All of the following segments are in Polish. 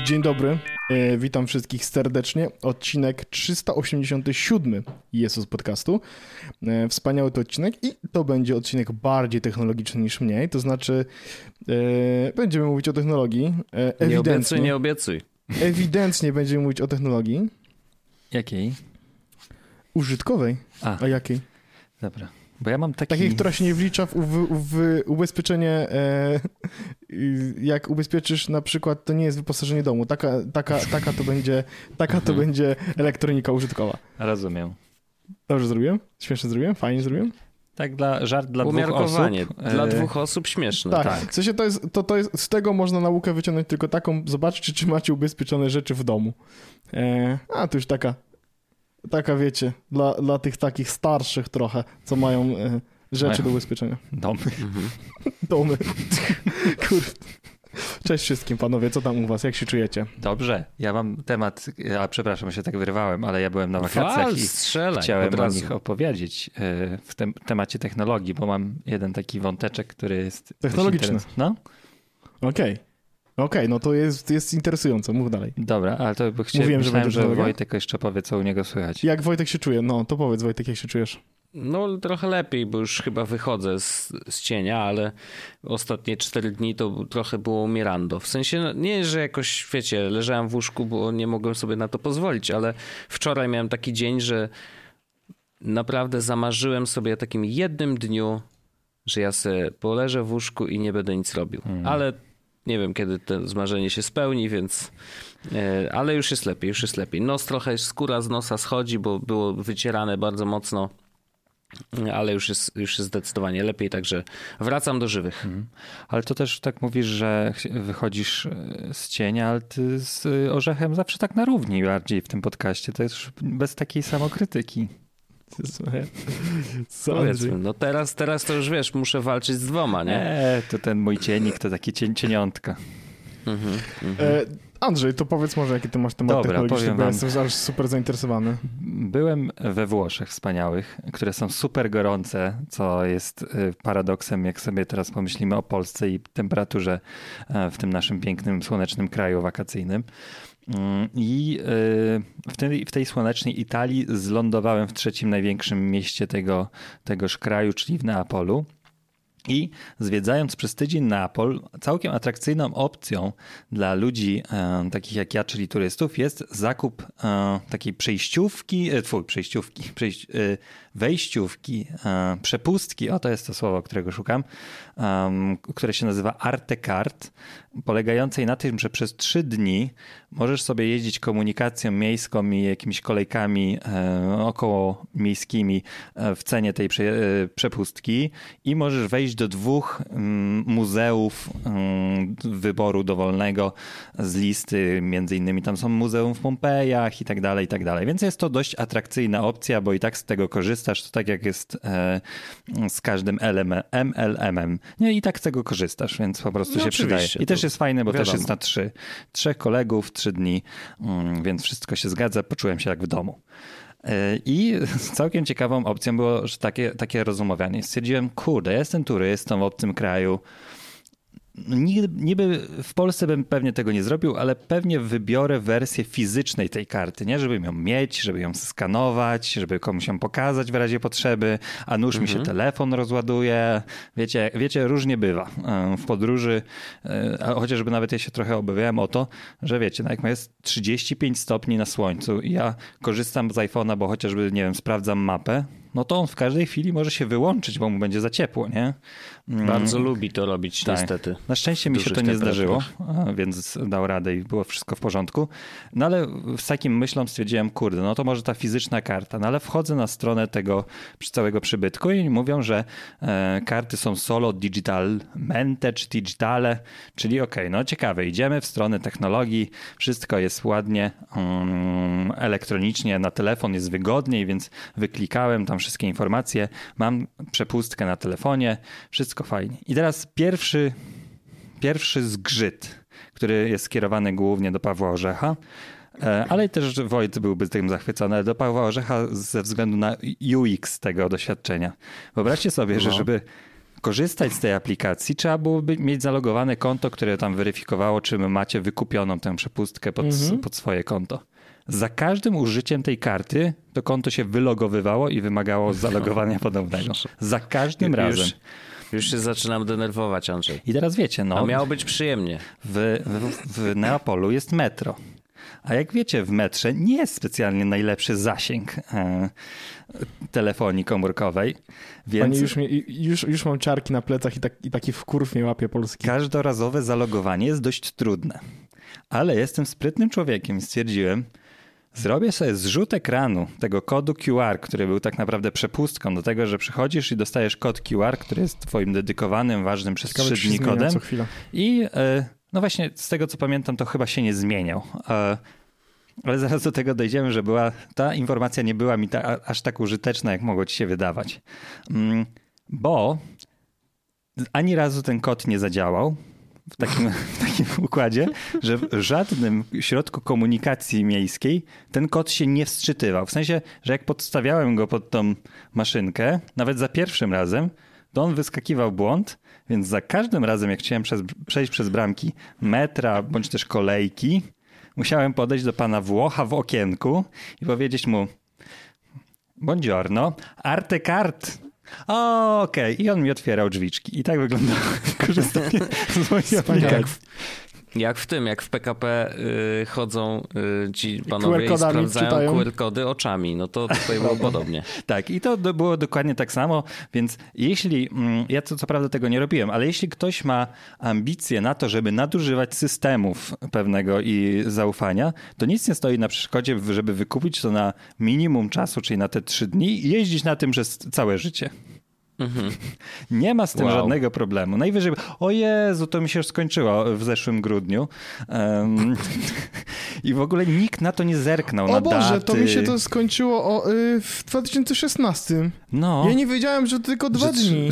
Dzień dobry, witam wszystkich serdecznie. Odcinek 387 jest z podcastu. Wspaniały to odcinek i to będzie odcinek bardziej technologiczny niż mniej, to znaczy będziemy mówić o technologii. Nie obiecuj. Ewidentnie będziemy mówić o technologii. Jakiej? Użytkowej. A jakiej? Dobra. Bo ja mam takiej, która się nie wlicza w ubezpieczenie, jak ubezpieczysz na przykład, to nie jest wyposażenie domu, taka to będzie elektronika użytkowa. Rozumiem. Dobrze zrobiłem? Śmiesznie zrobiłem? Fajnie zrobiłem? Tak, żart dla dwóch osób. Dla dwóch osób śmieszne. Tak. W sensie to jest, z tego można naukę wyciągnąć tylko taką, zobaczcie, czy macie ubezpieczone rzeczy w domu. A to już taka wiecie, dla tych takich starszych trochę, co mają rzeczy do ubezpieczenia. Domy. Domy. Kurde. Cześć wszystkim panowie, co tam u was, jak się czujecie? Dobrze, ja mam temat, przepraszam, się tak wyrywałem, ale ja byłem na wakacjach i chciałem o nich opowiedzieć w tym temacie technologii, bo mam jeden taki wąteczek, który jest... Technologiczny. No. Okej, no to jest interesujące, mów dalej. Mówiłem, że Wojtek jeszcze powie, co u niego słychać. Jak Wojtek się czuje? No to powiedz, Wojtek, jak się czujesz? No trochę lepiej, bo już chyba wychodzę z cienia, ale ostatnie 4 dni to trochę było umierando. W sensie nie, że jakoś, wiecie, leżałem w łóżku, bo nie mogłem sobie na to pozwolić, ale wczoraj miałem taki dzień, że naprawdę zamarzyłem sobie o takim jednym dniu, że ja sobie poleżę w łóżku i nie będę nic robił. Ale nie wiem, kiedy to zmarzenie się spełni, więc... Ale już jest lepiej. Trochę skóra z nosa schodzi, bo było wycierane bardzo mocno, ale już jest zdecydowanie lepiej, także wracam do żywych. Ale to też tak mówisz, że wychodzisz z cienia, ale ty z Orzechem zawsze tak na równi bardziej w tym podcaście. To jest bez takiej samokrytyki. Powiedzmy, no teraz to już wiesz, muszę walczyć z dwoma, nie? To ten mój cienik to taki cieniątka. Andrzej, to powiedz może, jaki ty masz temat technologiczny, bo ja jestem aż super zainteresowany. Byłem we Włoszech wspaniałych, które są super gorące, co jest paradoksem, jak sobie teraz pomyślimy o Polsce i temperaturze w tym naszym pięknym, słonecznym kraju wakacyjnym. I w tej słonecznej Italii zlądowałem w trzecim największym mieście tegoż kraju, czyli w Neapolu. I zwiedzając przez tydzień Neapol, całkiem atrakcyjną opcją dla ludzi takich jak ja, czyli turystów, jest zakup takiej wejściówki, przepustki, to jest to słowo, którego szukam, które się nazywa Arte Card, polegającej na tym, że przez 3 dni możesz sobie jeździć komunikacją miejską i jakimiś kolejkami około miejskimi w cenie tej przepustki i możesz wejść do 2 muzeów wyboru dowolnego z listy, między innymi tam są muzeum w Pompejach i tak dalej, więc jest to dość atrakcyjna opcja, bo i tak z tego korzystasz, to tak jak jest z każdym MLM-em, nie, i tak z tego korzystasz, więc po prostu się przydaje. I też jest fajne, bo też jest na 3 kolegów, 3 dni, więc wszystko się zgadza, poczułem się jak w domu. I całkiem ciekawą opcją było, że takie rozumowanie. Stwierdziłem, kurde, ja jestem turystą w obcym kraju. Niby w Polsce bym pewnie tego nie zrobił, ale pewnie wybiorę wersję fizycznej tej karty, nie? Żeby ją mieć, żeby ją skanować, żeby komuś ją pokazać w razie potrzeby, a nuż mi się telefon rozładuje. Wiecie, różnie bywa w podróży, a chociażby nawet ja się trochę obawiałem o to, że wiecie, jak jest 35 stopni na słońcu i ja korzystam z iPhone'a, bo chociażby, nie wiem, sprawdzam mapę, no to on w każdej chwili może się wyłączyć, bo mu będzie za ciepło, nie? Bardzo lubi to robić, tak. Niestety. Na szczęście mi się to nie zdarzyło, więc dał radę i było wszystko w porządku. No ale z takim myślą stwierdziłem, kurde, no to może ta fizyczna karta. No ale wchodzę na stronę tego całego przybytku i mówią, że karty są solo digitalmente czy digitale, czyli no ciekawe, idziemy w stronę technologii, wszystko jest ładnie, elektronicznie, na telefon jest wygodniej, więc wyklikałem tam wszystkie informacje, mam przepustkę na telefonie, wszystko fajnie. I teraz pierwszy zgrzyt, który jest skierowany głównie do Pawła Orzecha, ale też Wojt byłby tym zachwycony, ale do Pawła Orzecha ze względu na UX tego doświadczenia. Wyobraźcie sobie, że żeby korzystać z tej aplikacji, trzeba byłoby mieć zalogowane konto, które tam weryfikowało, czy macie wykupioną tę przepustkę pod swoje konto. Za każdym użyciem tej karty to konto się wylogowywało i wymagało zalogowania ponownego. Za każdym razem. Już się zaczynam denerwować, Andrzej. I teraz wiecie, A miało być przyjemnie. W Neapolu jest metro. A jak wiecie, w metrze nie jest specjalnie najlepszy zasięg telefonii komórkowej. Więc Panie, już mam ciarki na plecach i taki wkurw mnie łapie polski. Każdorazowe zalogowanie jest dość trudne. Ale jestem sprytnym człowiekiem i stwierdziłem, zrobię sobie zrzut ekranu tego kodu QR, który był tak naprawdę przepustką do tego, że przychodzisz i dostajesz kod QR, który jest twoim dedykowanym, ważnym przez 3 dni kodem. Co chwila. I no właśnie z tego co pamiętam, to chyba się nie zmieniał. Ale zaraz do tego dojdziemy, że ta informacja nie była mi aż tak użyteczna, jak mogło ci się wydawać. Bo ani razu ten kod nie zadziałał w takim układzie, że w żadnym środku komunikacji miejskiej ten kod się nie wsczytywał. W sensie, że jak podstawiałem go pod tą maszynkę, nawet za pierwszym razem, to on wyskakiwał błąd, więc za każdym razem, jak chciałem przejść przez bramki metra bądź też kolejki, musiałem podejść do pana Włocha w okienku i powiedzieć mu: buongiorno, arte card. Okej. I on mi otwierał drzwiczki. I tak wyglądało korzystanie z mojej aplikacji. Jak w PKP chodzą ci panowie i sprawdzają QR-kody oczami. No to tutaj było podobnie. Tak, i to było dokładnie tak samo, więc jeśli, ja co prawda tego nie robiłem, ale jeśli ktoś ma ambicje na to, żeby nadużywać systemów pewnego i zaufania, to nic nie stoi na przeszkodzie, żeby wykupić to na minimum czasu, czyli na te 3 dni i jeździć na tym przez całe życie. Nie ma z tym żadnego problemu. Najwyżej, o Jezu, to mi się już skończyło w zeszłym grudniu. I w ogóle nikt na to nie zerknął. O Boże, daty. To mi się to skończyło w 2016. No. Ja nie wiedziałem, że to tylko 2 dni.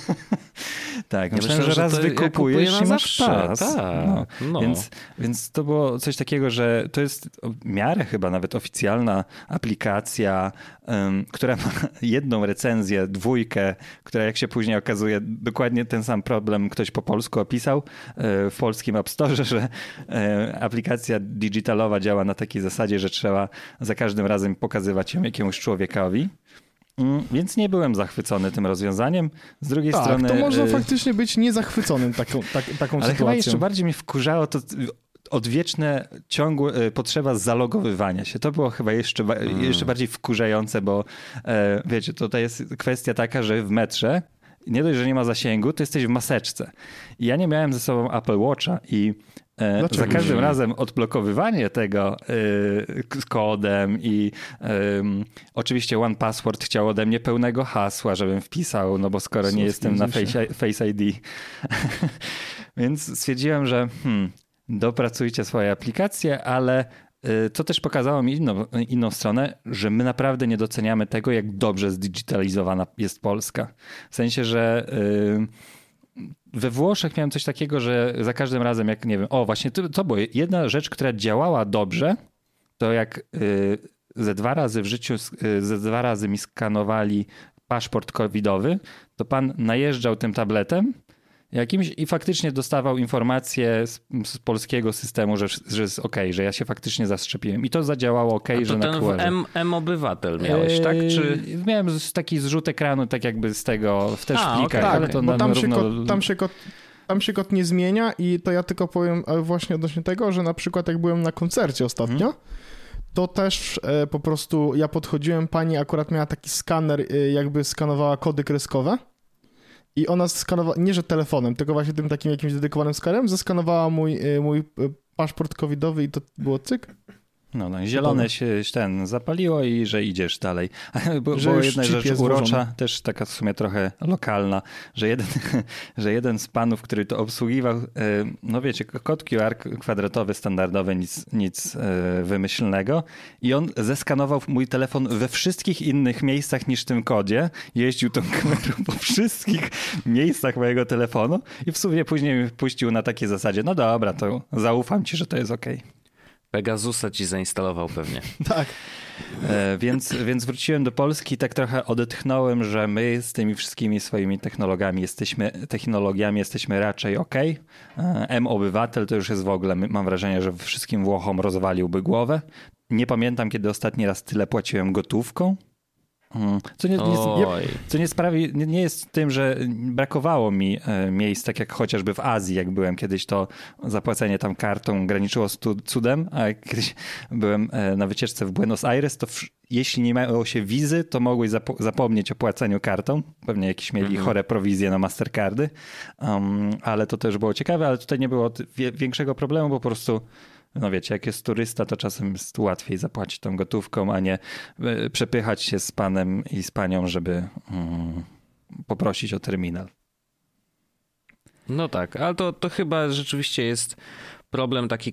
Tak, myślałem, że raz wykupujesz i masz czas. Tak, no. Więc to było coś takiego, że to jest w miarę chyba nawet oficjalna aplikacja, która ma 1 recenzję, 2, która jak się później okazuje dokładnie ten sam problem ktoś po polsku opisał w polskim App Store, że aplikacja digitalowa działa na takiej zasadzie, że trzeba za każdym razem pokazywać ją jakiemuś człowiekowi. Więc nie byłem zachwycony tym rozwiązaniem. Z drugiej strony... to można faktycznie być niezachwyconym taką sytuacją. Ale chyba jeszcze bardziej mnie wkurzało to odwieczne, ciągłe potrzeba zalogowywania się. To było chyba jeszcze bardziej wkurzające, bo wiecie, tutaj jest kwestia taka, że w metrze nie dość, że nie ma zasięgu, to jesteś w maseczce. I ja nie miałem ze sobą Apple Watcha i za każdym razem odblokowywanie tego z kodem i oczywiście OnePassword chciał ode mnie pełnego hasła, żebym wpisał, no bo skoro nie jestem na Face ID. Więc stwierdziłem, że dopracujcie swoje aplikacje, ale to też pokazało mi inną stronę, że my naprawdę nie doceniamy tego, jak dobrze zdigitalizowana jest Polska. W sensie, że we Włoszech miałem coś takiego, że za każdym razem, jak nie wiem, właśnie to była jedna rzecz, która działała dobrze, to jak ze 2 razy w życiu, ze 2 razy mi skanowali paszport covidowy, to pan najeżdżał tym tabletem jakimś i faktycznie dostawał informację z polskiego systemu, że jest okej, że ja się faktycznie zaszczepiłem. I to zadziałało okej, że na QR-ze. M-Obywatel miałeś, tak? Czy... Miałem taki zrzut ekranu, tak jakby z tego, w też plikach. Tak, ale to bo tam się kod nie zmienia i to ja tylko powiem właśnie odnośnie tego, że na przykład jak byłem na koncercie ostatnio, to też po prostu ja podchodziłem, pani akurat miała taki skaner, jakby skanowała kody kreskowe. I ona skanowała, nie że telefonem, tylko właśnie tym takim jakimś dedykowanym skanerem, zeskanowała mój paszport covidowy i to było cyk. No, zielone się zapaliło i że idziesz dalej. Była jedna rzecz urocza, też taka w sumie trochę lokalna, że jeden z panów, który to obsługiwał, no wiecie, kod QR kwadratowy, standardowy, nic wymyślnego i on zeskanował mój telefon we wszystkich innych miejscach niż w tym kodzie. Jeździł tą kamerą po wszystkich miejscach mojego telefonu i w sumie później mnie puścił na takiej zasadzie, no dobra, to zaufam ci, że to jest okej. Pegasusa ci zainstalował pewnie. Tak. Więc wróciłem do Polski i tak trochę odetchnąłem, że my z tymi wszystkimi swoimi technologiami jesteśmy raczej okej. M-Obywatel to już jest w ogóle, mam wrażenie, że wszystkim Włochom rozwaliłby głowę. Nie pamiętam, kiedy ostatni raz tyle płaciłem gotówką. Nie jest tym, że brakowało mi miejsc, tak jak chociażby w Azji, jak byłem kiedyś, to zapłacenie tam kartą graniczyło z cudem, a jak kiedyś byłem na wycieczce w Buenos Aires, to jeśli nie miało się wizy, to mogłeś zapomnieć o płaceniu kartą. Pewnie jakieś mieli chore prowizje na Mastercardy, ale to też było ciekawe, ale tutaj nie było większego problemu, bo po prostu no wiecie, jak jest turysta, to czasem jest łatwiej zapłacić tą gotówką, a nie przepychać się z panem i z panią, żeby poprosić o terminal. No tak, ale to chyba rzeczywiście jest problem taki,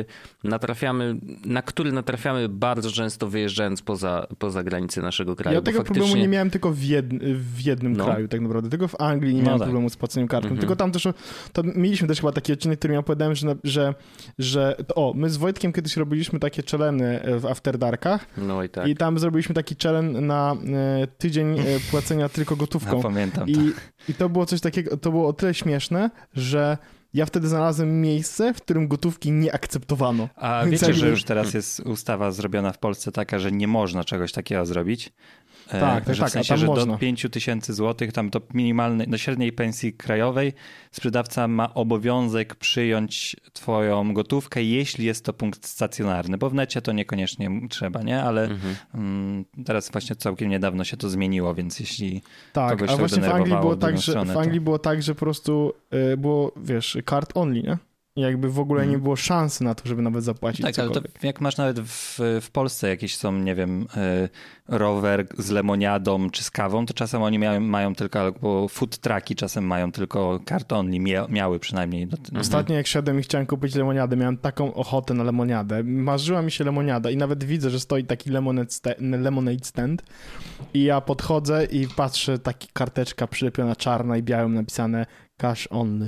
na który natrafiamy bardzo często wyjeżdżając poza granice naszego kraju. Ja tego problemu nie miałem tylko w jednym kraju tak naprawdę. Tylko w Anglii nie miałem problemu z płaceniem kartą. Tylko tam też, to mieliśmy też chyba taki odcinek, który ja opowiadałem, że my z Wojtkiem kiedyś robiliśmy takie challeny w After Darkach. No i tak. I tam zrobiliśmy taki challenge na tydzień płacenia tylko gotówką. Ja pamiętam. I to było coś takiego, to było o tyle śmieszne, że ja wtedy znalazłem miejsce, w którym gotówki nie akceptowano. A wiecie, że już teraz jest ustawa zrobiona w Polsce taka, że nie można czegoś takiego zrobić? Tak, że w sensie, tam że można. do 5 000 złotych, tam to minimalnej, do średniej pensji krajowej sprzedawca ma obowiązek przyjąć twoją gotówkę, jeśli jest to punkt stacjonarny, bo w necie to niekoniecznie trzeba, nie? Ale teraz właśnie całkiem niedawno się to zmieniło, więc jeśli kogoś to właśnie w Anglii było tak, stronę, w Anglii było tak, że po prostu było, wiesz, card only, nie? I jakby w ogóle nie było szansy na to, żeby nawet zapłacić tak, cokolwiek. ale to jak masz nawet w Polsce jakieś są, nie wiem, rower z lemoniadą czy z kawą, to czasem oni mają tylko, albo food trucki czasem mają tylko card only, miały przynajmniej. Ostatnio jak szedłem i chciałem kupić lemoniadę, miałem taką ochotę na lemoniadę. Marzyła mi się lemoniada i nawet widzę, że stoi taki lemonade stand i ja podchodzę i patrzę, taki karteczka przylepiona czarna i białym napisane cash only.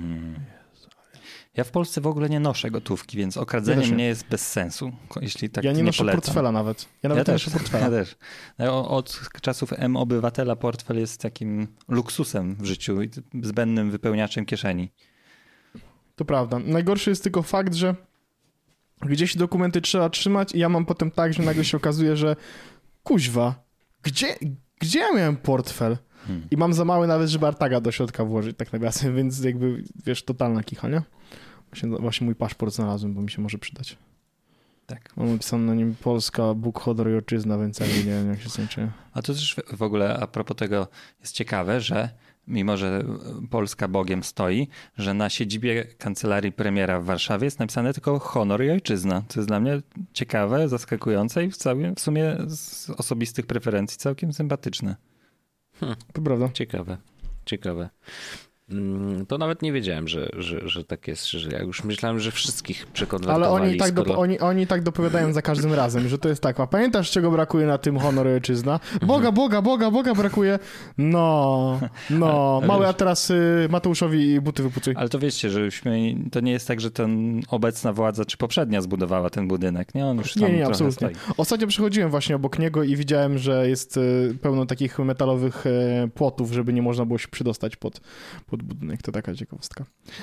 Ja w Polsce w ogóle nie noszę gotówki, więc okradzenie mnie jest bez sensu, jeśli tak ja nie noszę polecam. portfela nawet. Ja nawet nie noszę portfela. Ja też. Od czasów M-Obywatela portfel jest takim luksusem w życiu i zbędnym wypełniaczem kieszeni. To prawda. Najgorszy jest tylko fakt, że gdzieś dokumenty trzeba trzymać i ja mam potem tak, że nagle się okazuje, że kuźwa, gdzie ja miałem portfel? I mam za mały nawet, żeby Artaga do środka włożyć, tak nawiasem, więc jakby, wiesz, totalna kicha, nie? Właśnie mój paszport znalazłem, bo mi się może przydać. Tak. Mam napisane na nim Polska, Bóg, honor i ojczyzna, więc ja nie wiem, jak się skończy. A to też w ogóle a propos tego jest ciekawe, że mimo, że Polska Bogiem stoi, że na siedzibie kancelarii premiera w Warszawie jest napisane tylko honor i ojczyzna. To jest dla mnie ciekawe, zaskakujące i w sumie z osobistych preferencji całkiem sympatyczne. To prawda. Ciekawe. To nawet nie wiedziałem, że tak jest, że ja już myślałem, że wszystkich przekonwertowali. Ale oni tak dopowiadają za każdym razem, że to jest tak, a pamiętasz, czego brakuje na tym honor i ojczyzna? Boga brakuje. No, mały, a teraz Mateuszowi buty wypucuj. Ale to wiecie, że to nie jest tak, że ten obecna władza, czy poprzednia zbudowała ten budynek, nie? On już tam nie, absolutnie. stoi. Ostatnio przechodziłem właśnie obok niego i widziałem, że jest pełno takich metalowych płotów, żeby nie można było się przydostać pod budynek. To taka ciekawostka.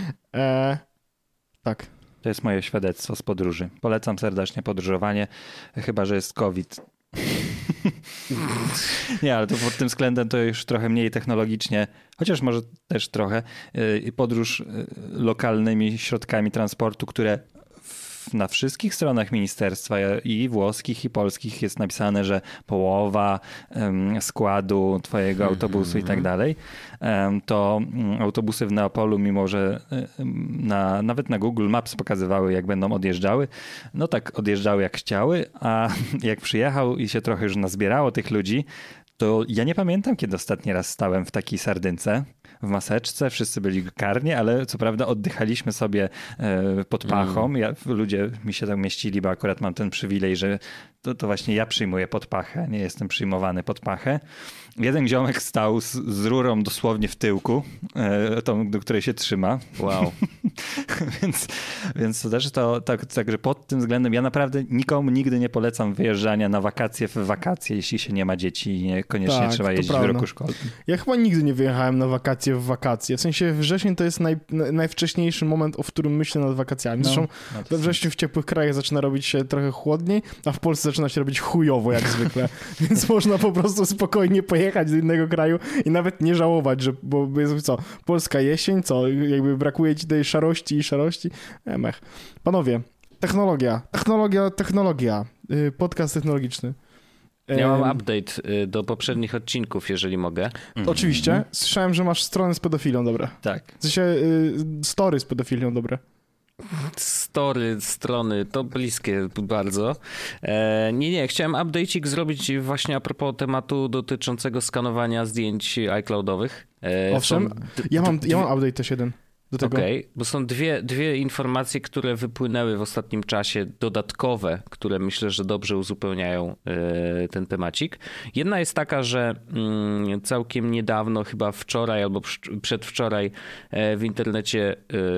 Tak. To jest moje świadectwo z podróży. Polecam serdecznie podróżowanie, chyba że jest COVID. Nie, ale to pod tym względem to już trochę mniej technologicznie, chociaż może też trochę, podróż lokalnymi środkami transportu, które na wszystkich stronach ministerstwa i włoskich, i polskich jest napisane, że połowa składu twojego autobusu i tak dalej, to autobusy w Neapolu, mimo że nawet na Google Maps pokazywały, jak będą odjeżdżały, no tak odjeżdżały jak chciały, a jak przyjechał i się trochę już nazbierało tych ludzi, to ja nie pamiętam, kiedy ostatni raz stałem w takiej sardynce, w maseczce, wszyscy byli karnie, ale co prawda oddychaliśmy sobie pod pachą. Ludzie mi się tam mieścili, bo akurat mam ten przywilej, że to właśnie ja przyjmuję pod pachę, nie jestem przyjmowany pod pachę. Jeden ziomek stał z rurą dosłownie w tyłku, tą, do której się trzyma. Wow. więc to też także pod tym względem ja naprawdę nikomu nigdy nie polecam wyjeżdżania na wakacje w wakacje, jeśli się nie ma dzieci i niekoniecznie trzeba jeździć w roku szkolnym. Ja chyba nigdy nie wyjechałem na wakacje w wakacje. W sensie wrzesień to jest najwcześniejszy moment, o którym myślę nad wakacjami. Zresztą we wrześniu w ciepłych krajach zaczyna robić się trochę chłodniej, a w Polsce zaczyna się robić chujowo jak zwykle. Więc można po prostu spokojnie pojechać do innego kraju i nawet nie żałować, bo jest co, polska jesień, jakby brakuje ci tej szarości. Mech. Panowie, technologia. Podcast technologiczny. Ja mam update do poprzednich odcinków, jeżeli mogę. Oczywiście. Słyszałem, że masz stronę z pedofilią, dobre. Tak. W sensie story z pedofilią, dobre. Strony, to bliskie bardzo. Nie, chciałem update'ik zrobić właśnie a propos tematu dotyczącego skanowania zdjęć iCloudowych. Owszem, ja mam update też jeden do tego. Okej, bo są dwie informacje, które wypłynęły w ostatnim czasie, dodatkowe, które myślę, że dobrze uzupełniają ten temacik. Jedna jest taka, że całkiem niedawno, chyba wczoraj albo przedwczoraj w internecie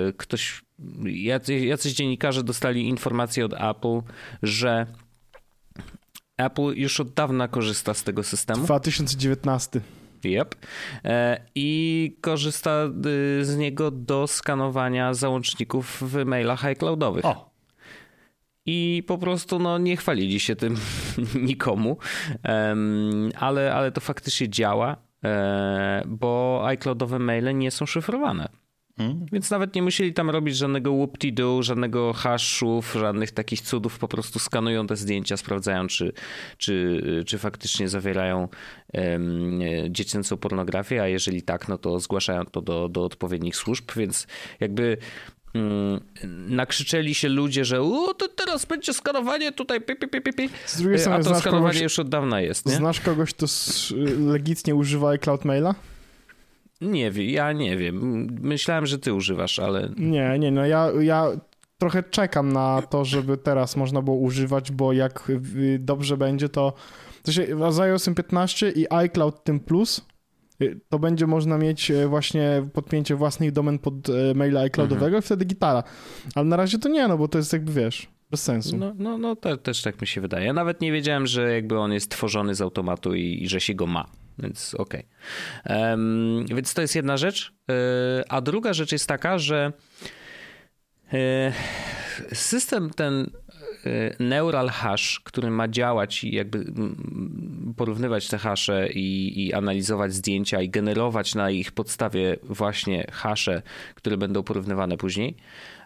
jacyś dziennikarze dostali informację od Apple, że Apple już od dawna korzysta z tego systemu. 2019. Yep. I korzysta z niego do skanowania załączników w mailach iCloudowych. O. I po prostu nie chwalili się tym nikomu, ale to faktycznie działa, bo iCloudowe maile nie są szyfrowane. Więc nawet nie musieli tam robić żadnego whoop-de-doo, żadnego hashów, żadnych takich cudów. Po prostu skanują te zdjęcia, sprawdzają, czy faktycznie zawierają dziecięcą pornografię, a jeżeli tak, no to zgłaszają to do odpowiednich służb, więc jakby nakrzyczeli się ludzie, że to teraz będzie skanowanie tutaj, Z drugiej strony, a to skanowanie już od dawna jest. Nie? Znasz kogoś, kto legitnie używa iCloud Maila? Nie wiem, ja nie wiem. Myślałem, że ty używasz, ale... Nie, no ja trochę czekam na to, żeby teraz można było używać, bo jak dobrze będzie, to z iOS 15 i iCloud tym plus, to będzie można mieć właśnie podpięcie własnych domen pod maila iCloudowego i wtedy gitara. Ale na razie to nie, no bo to jest jakby, wiesz, bez sensu. No też tak mi się wydaje. Ja nawet nie wiedziałem, że jakby on jest tworzony z automatu i że się go ma. Więc okej. Więc to jest jedna rzecz. A druga rzecz jest taka, że system ten neural hash, który ma działać i jakby porównywać te hasze i analizować zdjęcia i generować na ich podstawie właśnie hasze, które będą porównywane później.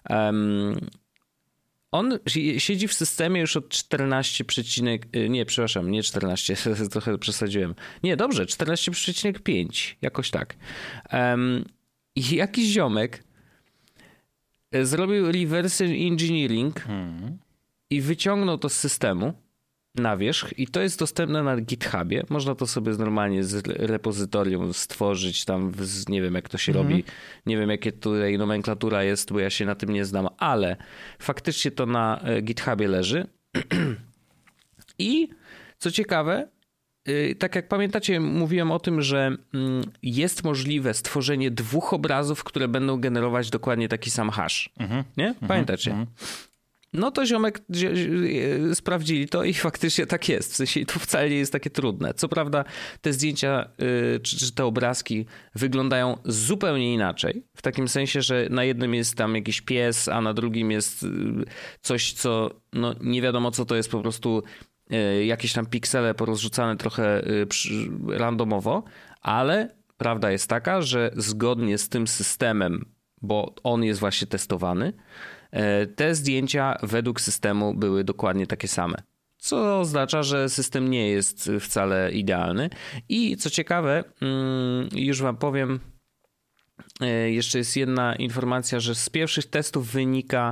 On siedzi w systemie już od 14, nie 14, trochę przesadziłem. Nie, dobrze, 14,5, jakoś tak. I jakiś ziomek zrobił reverse engineering i wyciągnął to z systemu na wierzch i to jest dostępne na GitHubie. Można to sobie normalnie z repozytorium stworzyć tam, nie wiem jak to się robi, nie wiem jakie tutaj nomenklatura jest, bo ja się na tym nie znam, ale faktycznie to na GitHubie leży. I co ciekawe, tak jak pamiętacie, mówiłem o tym, że jest możliwe stworzenie 2 obrazów, które będą generować dokładnie taki sam hash. Nie? Pamiętacie? No to ziomek sprawdzili to i faktycznie tak jest. W sensie to wcale nie jest takie trudne. Co prawda te zdjęcia czy te obrazki wyglądają zupełnie inaczej. W takim sensie, że na jednym jest tam jakiś pies, a na drugim jest coś, co nie wiadomo co to jest, po prostu jakieś tam piksele porozrzucane trochę randomowo, ale prawda jest taka, że zgodnie z tym systemem, bo on jest właśnie testowany, te zdjęcia według systemu były dokładnie takie same. Co oznacza, że system nie jest wcale idealny. I co ciekawe, już wam powiem, jeszcze jest jedna informacja, że z pierwszych testów wynika,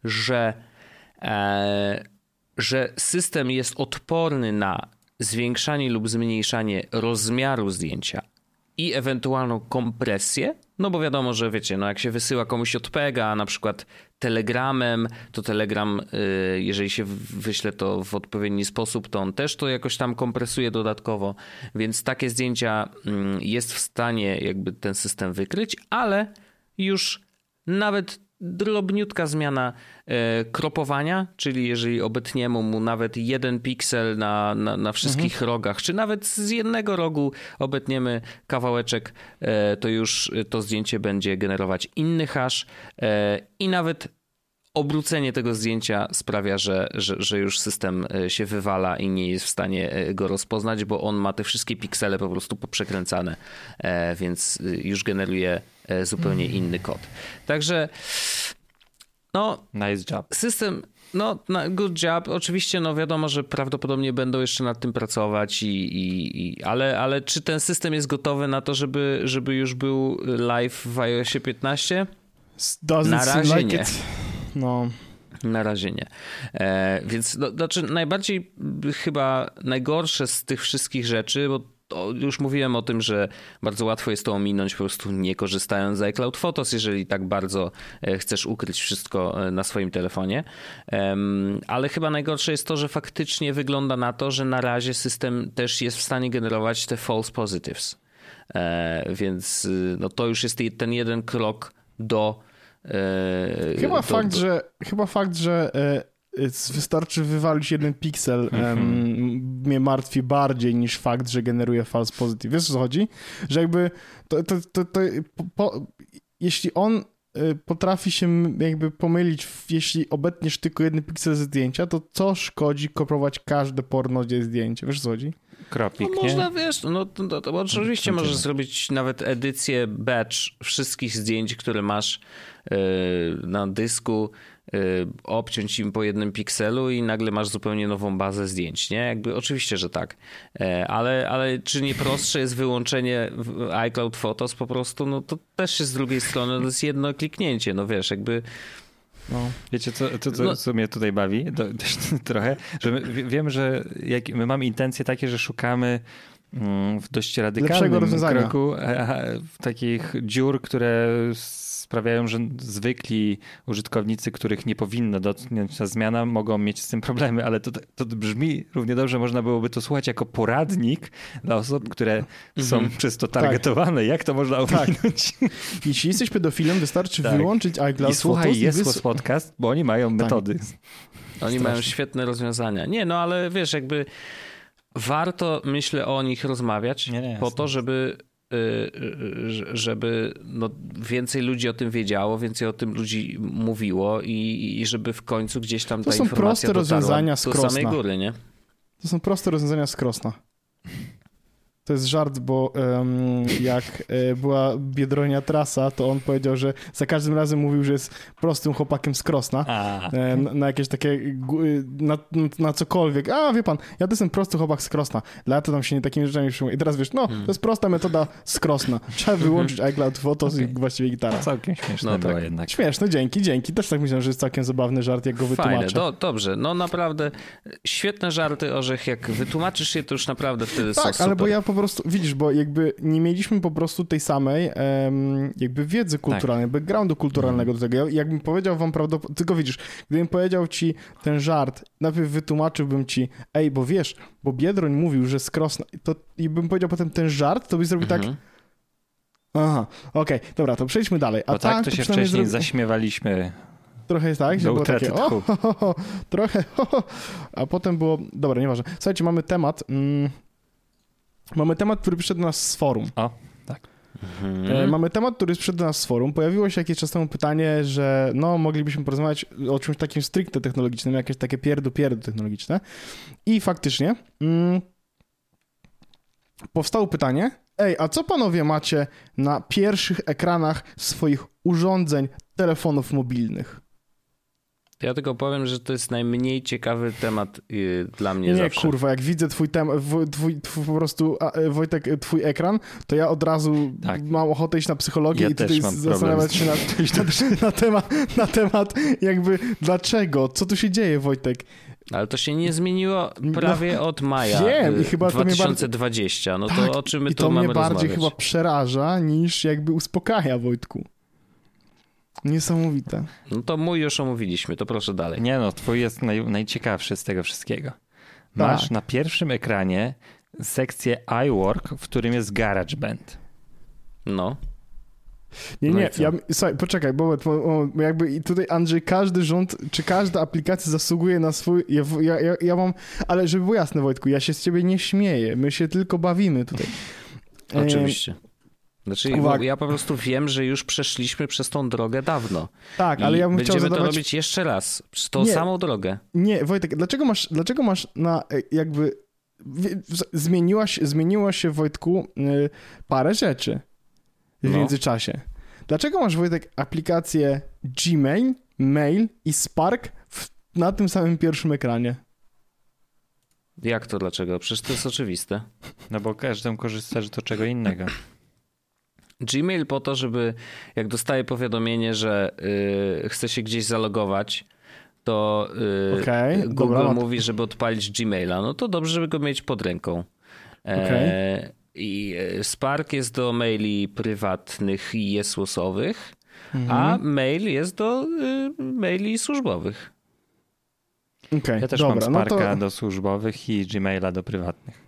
że system jest odporny na zwiększanie lub zmniejszanie rozmiaru zdjęcia i ewentualną kompresję No bo wiadomo, że wiecie, no jak się wysyła komuś JPEG-a, na przykład Telegramem, to Telegram, jeżeli się wyśle to w odpowiedni sposób, to on też to jakoś tam kompresuje dodatkowo, więc takie zdjęcia jest w stanie jakby ten system wykryć, ale już nawet drobniutka zmiana kropowania, czyli jeżeli obetniemy mu nawet 1 piksel na wszystkich rogach, czy nawet z jednego rogu obetniemy kawałeczek, to już to zdjęcie będzie generować inny hash i nawet obrócenie tego zdjęcia sprawia, że już system się wywala i nie jest w stanie go rozpoznać, bo on ma te wszystkie piksele po prostu poprzekręcane, więc już generuje zupełnie inny kod. Także no... Nice job. System... No, good job. Oczywiście, no wiadomo, że prawdopodobnie będą jeszcze nad tym pracować, ale czy ten system jest gotowy na to, żeby już był live w iOSie 15? Na razie nie. No. Na razie nie. Więc znaczy najbardziej chyba najgorsze z tych wszystkich rzeczy, bo już mówiłem o tym, że bardzo łatwo jest to ominąć, po prostu nie korzystając z iCloud Photos, jeżeli tak bardzo chcesz ukryć wszystko na swoim telefonie. Ale chyba najgorsze jest to, że faktycznie wygląda na to, że na razie system też jest w stanie generować te false positives. Więc no to już jest ten jeden krok do... Chyba fakt, że wystarczy wywalić 1 piksel mnie martwi bardziej niż fakt, że generuje false positive. Wiesz, o co chodzi? Że jakby jeśli on potrafi się jakby pomylić, jeśli obetniesz tylko 1 piksel ze zdjęcia, to co szkodzi koprować każde porno zdjęcie? Wiesz, o co chodzi? Kropik, no, można, wiesz, no to oczywiście możesz zrobić nawet edycję batch wszystkich zdjęć, które masz na dysku, obciąć im po 1 pikselu i nagle masz zupełnie nową bazę zdjęć, nie? Jakby oczywiście, że tak. Ale czy nie prostsze jest wyłączenie iCloud Photos po prostu? No to też jest z drugiej strony, to jest jedno kliknięcie, no wiesz, jakby... No. Wiecie, co mnie tutaj bawi? Trochę, że wiem, że my mamy intencje takie, że szukamy w dość radykalnym kroku takich dziur, które sprawiają, że zwykli użytkownicy, których nie powinno dotknąć ta zmiana, mogą mieć z tym problemy, ale to brzmi równie dobrze, można byłoby to słuchać jako poradnik dla osób, które są przez to targetowane. Tak. Jak to można ominąć? Tak. Jeśli jesteś pedofilem, wystarczy wyłączyć iCloud i słuchaj Jesłos Podcast, bo oni mają metody. Oni mają świetne rozwiązania. Nie, no ale wiesz, jakby warto, myślę, o nich rozmawiać po to, żeby no, więcej ludzi o tym wiedziało, więcej o tym ludzi mówiło i żeby w końcu gdzieś tam ta informacja dotarła do samej góry, nie? To są proste rozwiązania z Krosna. To jest żart, bo jak była Biedronia Trasa, to on powiedział, że za każdym razem mówił, że jest prostym chłopakiem z Krosna. Na jakieś takie, na cokolwiek. Wie pan, ja to jestem prosty chłopak z Krosna. Lata tam się nie takimi rzeczami przyjmuje. I teraz wiesz, to jest prosta metoda z Krosna. Trzeba wyłączyć iCloud Photos i właściwie gitara. Całkiem śmieszne było jednak. Śmieszne, dzięki. Też tak myślę, że jest całkiem zabawny żart, jak go wytłumaczę. Fajne, dobrze. No naprawdę świetne żarty, Orzech. Jak wytłumaczysz je, to już naprawdę wtedy są super. Tak, ale bo ja po prostu, widzisz, bo jakby nie mieliśmy po prostu tej samej jakby wiedzy kulturalnej, backgroundu kulturalnego do tego. Jakbym powiedział wam prawdopodobnie, tylko widzisz, gdybym powiedział ci ten żart, najpierw wytłumaczyłbym ci, bo wiesz, bo Biedroń mówił, że z Krosna, to i bym powiedział potem ten żart, to byś zrobił tak, aha, okej, dobra, to przejdźmy dalej. Bo tak to się wcześniej zaśmiewaliśmy. Trochę jest tak, że było takie trochę, a potem było, dobra, nieważne. Słuchajcie, mamy temat, który przyszedł do nas z forum. Tak. Mamy temat, który przyszedł do nas z forum. Pojawiło się jakiś czas temu pytanie, że moglibyśmy porozmawiać o czymś takim stricte technologicznym, jakieś takie pierdu technologiczne. I faktycznie powstało pytanie, a co panowie macie na pierwszych ekranach swoich urządzeń, telefonów mobilnych? Ja tylko powiem, że to jest najmniej ciekawy temat dla mnie zawsze. Nie, kurwa, jak widzę twój po prostu, Wojtek, twój ekran, to ja od razu mam ochotę iść na psychologię i tutaj zastanawiać się na temat jakby dlaczego, co tu się dzieje, Wojtek? Ale to się nie zmieniło prawie od maja wiem, i chyba 2020. No to tak, o czym my i tu to mamy mnie bardziej rozmawiać? chyba przeraża, niż jakby uspokaja, Wojtku. Niesamowite. No to mój już omówiliśmy, to proszę dalej. Nie no, twój jest najciekawszy z tego wszystkiego. Masz na pierwszym ekranie sekcję iWork, w którym jest GarageBand. No. Nie, słuchaj, poczekaj, bo jakby i tutaj, Andrzej, każdy rząd, czy każda aplikacja zasługuje na swój, ja mam, ale żeby było jasne, Wojtku, ja się z ciebie nie śmieję, my się tylko bawimy tutaj. Oczywiście. Znaczy, ja po prostu wiem, że już przeszliśmy przez tą drogę dawno. Tak, ale ja bym chciał będziemy to robić jeszcze raz, przez tą samą drogę. Nie, Wojtek, dlaczego masz na jakby, zmieniło się, Wojtku, parę rzeczy w międzyczasie. Dlaczego masz, Wojtek, aplikację Gmail, Mail i Spark na tym samym pierwszym ekranie? Jak to dlaczego? Przecież to jest oczywiste. No bo każdy korzysta do czego innego. Gmail po to, żeby jak dostaje powiadomienie, że chce się gdzieś zalogować, to Google mówi, żeby odpalić Gmaila. No to dobrze, żeby go mieć pod ręką. I Spark jest do maili prywatnych i jesłosowych, a Mail jest do maili służbowych. Ja też mam Sparka do służbowych i Gmaila do prywatnych.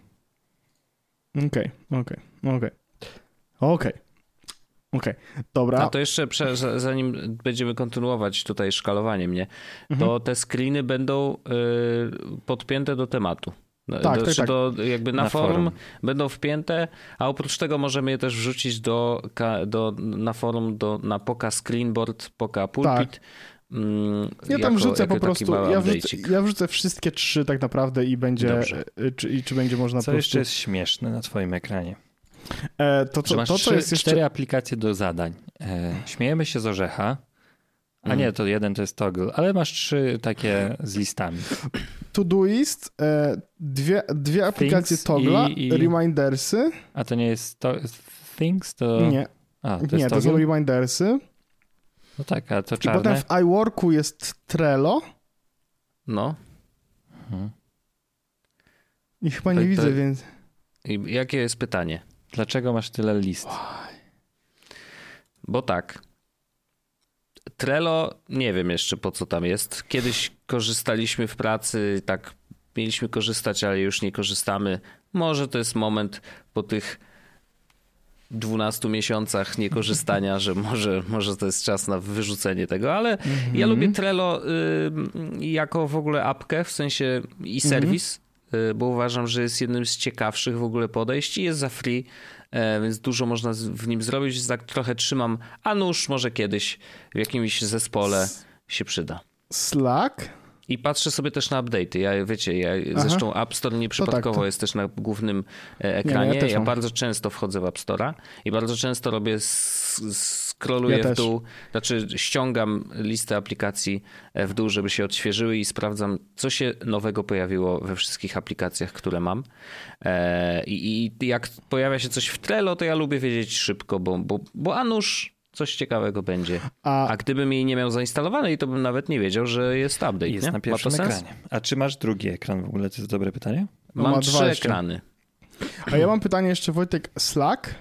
Okej, dobra. A to jeszcze, zanim będziemy kontynuować tutaj szkalowanie mnie, to te screeny będą podpięte do tematu. Tak. Jakby na forum będą wpięte, a oprócz tego możemy je też wrzucić na forum na Poka Screenboard, Poka Pulpit. Tak. Ja tam wrzucę po prostu, ja wrzucę wszystkie 3 tak naprawdę i będzie, czy będzie można Co jeszcze jest śmieszne na twoim ekranie? Co jest 4 aplikacje do zadań. Śmiejemy się z orzecha, a nie, to jeden to jest Toggle, ale masz 3 takie z listami. Todoist, dwie aplikacje Toggla, Remindersy. A to nie jest Things? To... Nie, to są Remindersy. No tak, a to czarne. I potem w iWorku jest Trello. No. I chyba nie widzę, więc... I jakie jest pytanie? Dlaczego masz tyle list? Bo tak. Trello, nie wiem jeszcze po co tam jest. Kiedyś korzystaliśmy w pracy, tak mieliśmy korzystać, ale już nie korzystamy. Może to jest moment po tych 12 miesiącach niekorzystania, że może to jest czas na wyrzucenie tego, ale ja lubię Trello jako w ogóle apkę, w sensie i serwis, bo uważam, że jest jednym z ciekawszych w ogóle podejść i jest za free, więc dużo można w nim zrobić. Tak trochę trzymam, a nuż może kiedyś w jakimś zespole się przyda. Slack? I patrzę sobie też na update'y. Zresztą App Store nieprzypadkowo jest też na głównym ekranie. Ja bardzo często wchodzę w App Store'a i bardzo często robię scrolluję w dół, znaczy ściągam listę aplikacji w dół, żeby się odświeżyły i sprawdzam, co się nowego pojawiło we wszystkich aplikacjach, które mam. I jak pojawia się coś w Trello, to ja lubię wiedzieć szybko, bo a nuż coś ciekawego będzie. A gdybym jej nie miał zainstalowanej, to bym nawet nie wiedział, że jest update. Jest na pierwszym ekranie. A czy masz drugi ekran w ogóle? To jest dobre pytanie? Mam 3 ekrany. A ja mam pytanie jeszcze, Wojtek, Slack?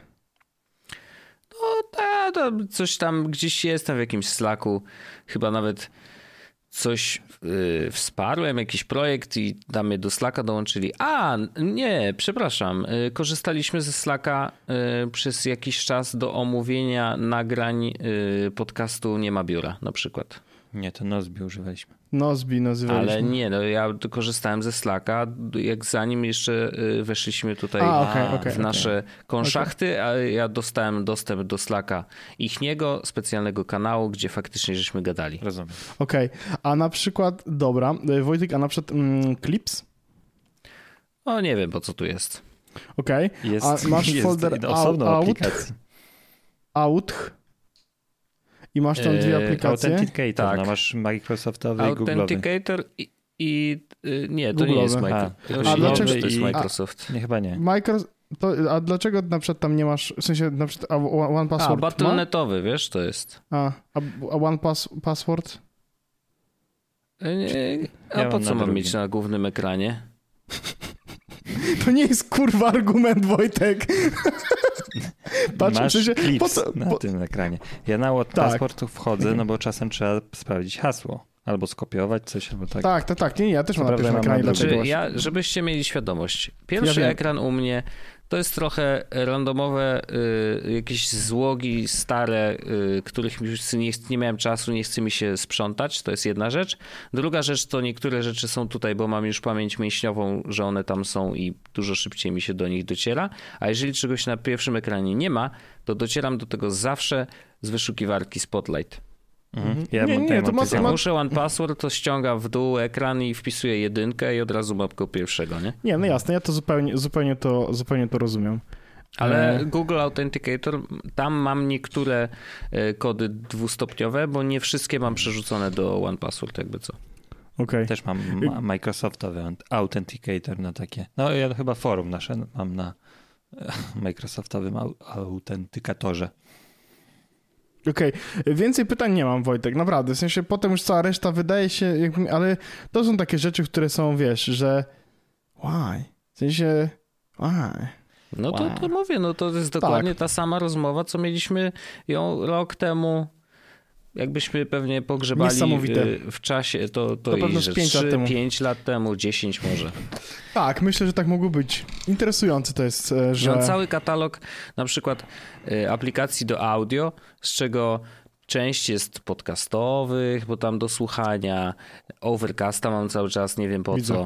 No to coś tam gdzieś jestem w jakimś Slacku. Chyba nawet coś wsparłem, jakiś projekt i tam mnie do Slacka dołączyli. Nie, przepraszam. Korzystaliśmy ze Slacka przez jakiś czas do omówienia nagrań podcastu Nie ma biura na przykład. Nie, to Nozbi używaliśmy. Nozbi nazywaliśmy. Ale nie, ja korzystałem ze Slacka, jak zanim jeszcze weszliśmy tutaj w nasze konszachty, a ja dostałem dostęp do Slacka ichniego, specjalnego kanału, gdzie faktycznie żeśmy gadali. Rozumiem. Okej, a na przykład, dobra, Wojtek, a na przykład Clips? O, nie wiem po co tu jest. Okej, a masz folder Out. I masz tam 2 aplikacje? Authenticator, tak. No masz Microsoftowy i Google'owy. Authenticator nie, to nie jest Microsoft. A dlaczego to jest Microsoft? Nie, chyba nie. A dlaczego na przykład tam nie masz, w sensie na przykład One Password Battle.netowy, wiesz, to jest. A One Password? A po co mam mieć na głównym ekranie? To nie jest kurwa argument, Wojtek. Patrz, masz Clips na tym ekranie. Ja na Passport wchodzę, no bo czasem trzeba sprawdzić hasło. Albo skopiować coś, albo tak. Tak. Nie, ja też mam na pierwszym ekranie. Żebyście mieli świadomość. Pierwszy ekran u mnie to jest trochę randomowe jakieś złogi stare, których nie miałem czasu, nie chce mi się sprzątać. To jest jedna rzecz. Druga rzecz to niektóre rzeczy są tutaj, bo mam już pamięć mięśniową, że one tam są i dużo szybciej mi się do nich dociera. A jeżeli czegoś na pierwszym ekranie nie ma, to docieram do tego zawsze z wyszukiwarki Spotlight. Ja muszę One Password, to ściąga w dół ekran i wpisuję 1 i od razu mam go pierwszego, nie? Nie, no jasne, ja to zupełnie to rozumiem. Ale Google Authenticator, tam mam niektóre kody dwustopniowe, bo nie wszystkie mam przerzucone do One Password, jakby co. Okay. Też mam Microsoftowy Authenticator na takie. No ja chyba forum nasze mam na Microsoftowym autentykatorze. Okej, więcej pytań nie mam, Wojtek, naprawdę, w sensie potem już cała reszta wydaje się, ale to są takie rzeczy, które są, wiesz, że why? W sensie why? No to mówię, no to jest dokładnie ta sama rozmowa, co mieliśmy ją rok temu, jakbyśmy pewnie pogrzebali w czasie, to pewno 5 lat temu, 10 może. Tak, myślę, że tak mogło być. Interesujące to jest, że... Mam cały katalog na przykład aplikacji do audio, z czego część jest podcastowych, bo tam do słuchania, Overcasta mam cały czas, nie wiem po co.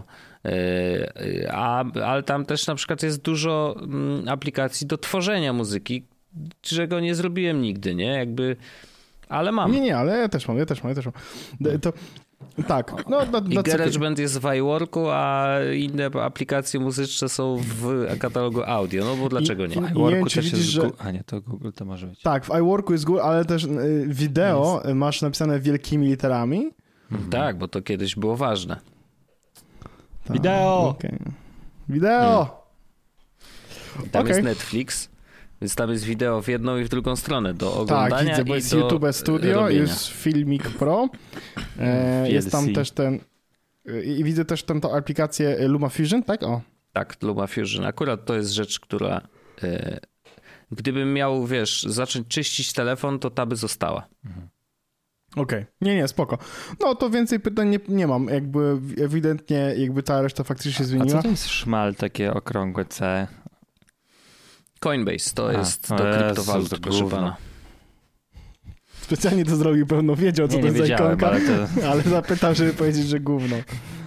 Ale tam też na przykład jest dużo aplikacji do tworzenia muzyki, czego nie zrobiłem nigdy, nie? Jakby... Ale mam. Nie, ale ja też mam. To, tak. I GarageBand jest w iWorku, a inne aplikacje muzyczne są w katalogu audio, no bo dlaczego nie? W iWorku też jest Google. A nie, to Google to może być. Tak, w iWorku jest Google, ale też wideo masz napisane wielkimi literami. Tak, bo to kiedyś było ważne. Tak, wideo! Okay. Wideo! Tam jest Netflix. Więc tam jest wideo w jedną i w drugą stronę do oglądania. Tak, widzę, bo jest YouTube Studio, robienia. Jest Filmic Pro, jest tam też i widzę też tam tą aplikację LumaFusion, tak? O. Tak, LumaFusion. Akurat to jest rzecz, która gdybym miał, zacząć czyścić telefon, to ta by została. Okej. Nie, spoko. No to więcej pytań nie mam, jakby ewidentnie ta reszta faktycznie się zmieniła. A co to jest szmal, takie okrągłe C? Coinbase to jest do kryptowalut, proszę pana. Specjalnie to zrobił, pewno wiedział, co to jest za ikonka, ale zapytał, żeby powiedzieć, że gówno.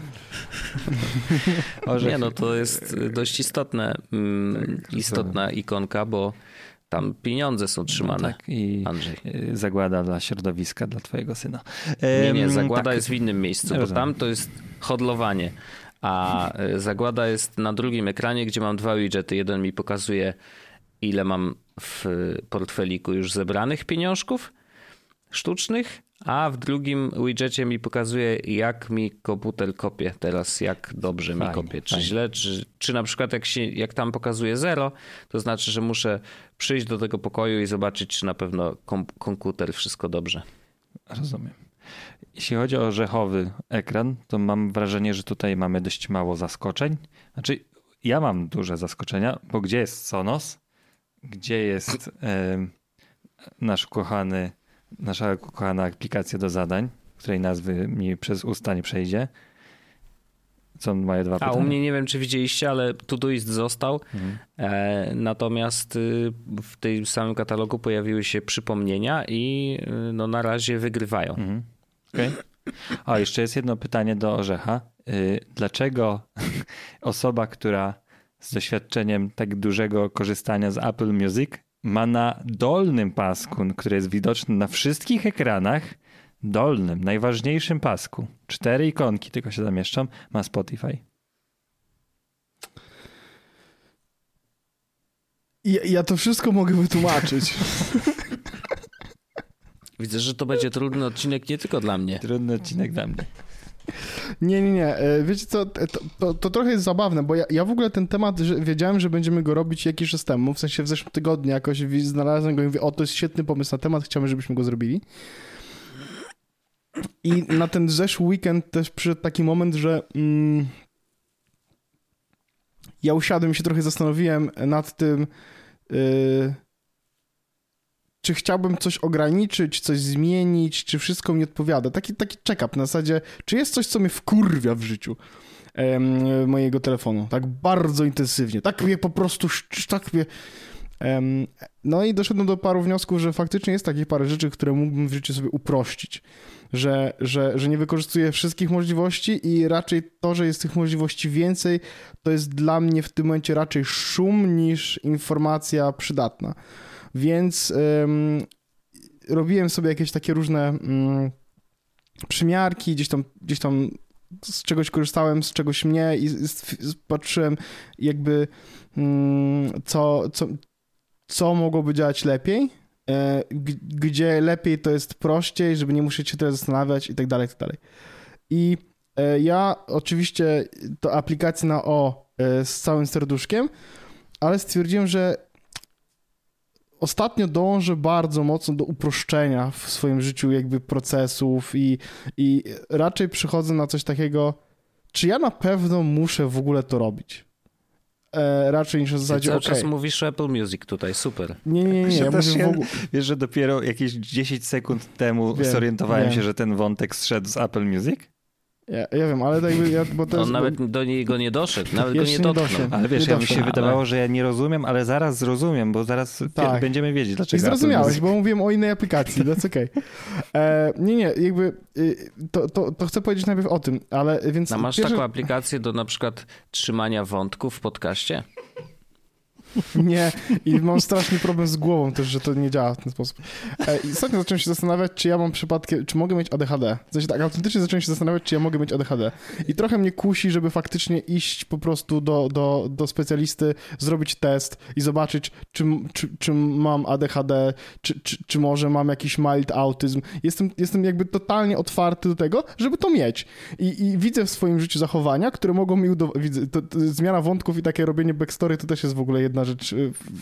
Nie, no to jest dość istotna ikonka, bo tam pieniądze są trzymane. No tak, i Andrzej. Zagłada dla środowiska, dla twojego syna. Nie, zagłada jest w innym miejscu, bo tam to jest hodlowanie. A zagłada jest na drugim ekranie, gdzie mam 2 widgety. Jeden mi pokazuje, ile mam w portfeliku już zebranych pieniążków sztucznych, a w drugim widgetie mi pokazuje, jak mi komputer kopie teraz, jak dobrze mi kopie. Czy źle, czy na przykład jak tam pokazuje 0, to znaczy, że muszę przyjść do tego pokoju i zobaczyć, czy na pewno komputer wszystko dobrze. Rozumiem. Jeśli chodzi o orzechowy ekran, to mam wrażenie, że tutaj mamy dość mało zaskoczeń. Znaczy, ja mam duże zaskoczenia, bo gdzie jest Sonos? Gdzie jest nasza ukochana aplikacja do zadań, której nazwy mi przez usta nie przejdzie? Co moje 2 pytania? U mnie nie wiem, czy widzieliście, ale Todoist został. Natomiast w tym samym katalogu pojawiły się przypomnienia i no na razie wygrywają. Okay. O, jeszcze jest jedno pytanie do Orzecha. Dlaczego osoba, która z doświadczeniem tak dużego korzystania z Apple Music ma na dolnym pasku, który jest widoczny na wszystkich ekranach, dolnym, najważniejszym pasku, 4 ikonki tylko się zamieszczą, ma Spotify? Ja to wszystko mogę wytłumaczyć. Widzę, że to będzie trudny odcinek nie tylko dla mnie. Trudny odcinek dla mnie. Nie. Wiecie co, to trochę jest zabawne, bo ja w ogóle ten temat wiedziałem, że będziemy go robić jakiś czas temu, w sensie w zeszłym tygodniu jakoś znalazłem go i mówię, to jest świetny pomysł na temat, chciałbym, żebyśmy go zrobili. I na ten zeszły weekend też przyszedł taki moment, że ja usiadłem i się trochę zastanowiłem nad tym, czy chciałbym coś ograniczyć, coś zmienić, czy wszystko mi odpowiada. Taki check-up na zasadzie, czy jest coś, co mnie wkurwia w życiu mojego telefonu. Tak bardzo intensywnie. Tak mnie po prostu, tak mnie... No i doszedłem do paru wniosków, że faktycznie jest takich parę rzeczy, które mógłbym w życiu sobie uprościć. Że nie wykorzystuję wszystkich możliwości i raczej to, że jest tych możliwości więcej, to jest dla mnie w tym momencie raczej szum niż informacja przydatna. Więc robiłem sobie jakieś takie różne przymiarki, gdzieś tam z czegoś korzystałem, z czegoś nie i patrzyłem jakby co mogłoby działać lepiej, gdzie lepiej to jest prościej, żeby nie musieć się tyle zastanawiać i tak dalej, i tak dalej. I ja oczywiście to aplikację na z całym serduszkiem, ale stwierdziłem, że ostatnio dążę bardzo mocno do uproszczenia w swoim życiu jakby procesów i raczej przychodzę na coś takiego, czy ja na pewno muszę w ogóle to robić. Raczej niż w zasadzie, cały czas mówisz o Apple Music tutaj, super. Nie, ja mówię w ogóle... Wiesz, że dopiero jakieś 10 sekund temu zorientowałem się, że ten wątek zszedł z Apple Music? Ja wiem, ale tak jakby... Bo to on nawet do niego nie doszedł, nawet go nie dotknął. Ale wiesz, mi się wydawało, że ja nie rozumiem, ale zaraz zrozumiem, bo zaraz będziemy wiedzieć, dlaczego. I zrozumiałeś, bo mówiłem o innej aplikacji, that's okay. Nie, jakby to chcę powiedzieć najpierw o tym, ale więc... A masz taką aplikację do na przykład trzymania wątków w podcaście? Nie, i mam straszny problem z głową też, że to nie działa w ten sposób. I ostatnio zacząłem się zastanawiać, czy ja mam przypadkiem, czy mogę mieć ADHD. W sensie tak, autentycznie zacząłem się zastanawiać, czy ja mogę mieć ADHD. I trochę mnie kusi, żeby faktycznie iść po prostu do specjalisty, zrobić test i zobaczyć, czy mam ADHD, czy może mam jakiś mild autyzm. Jestem jakby totalnie otwarty do tego, żeby to mieć. I widzę w swoim życiu zachowania, które mogą mi zmiana wątków i takie robienie backstory to też jest w ogóle jedna rzecz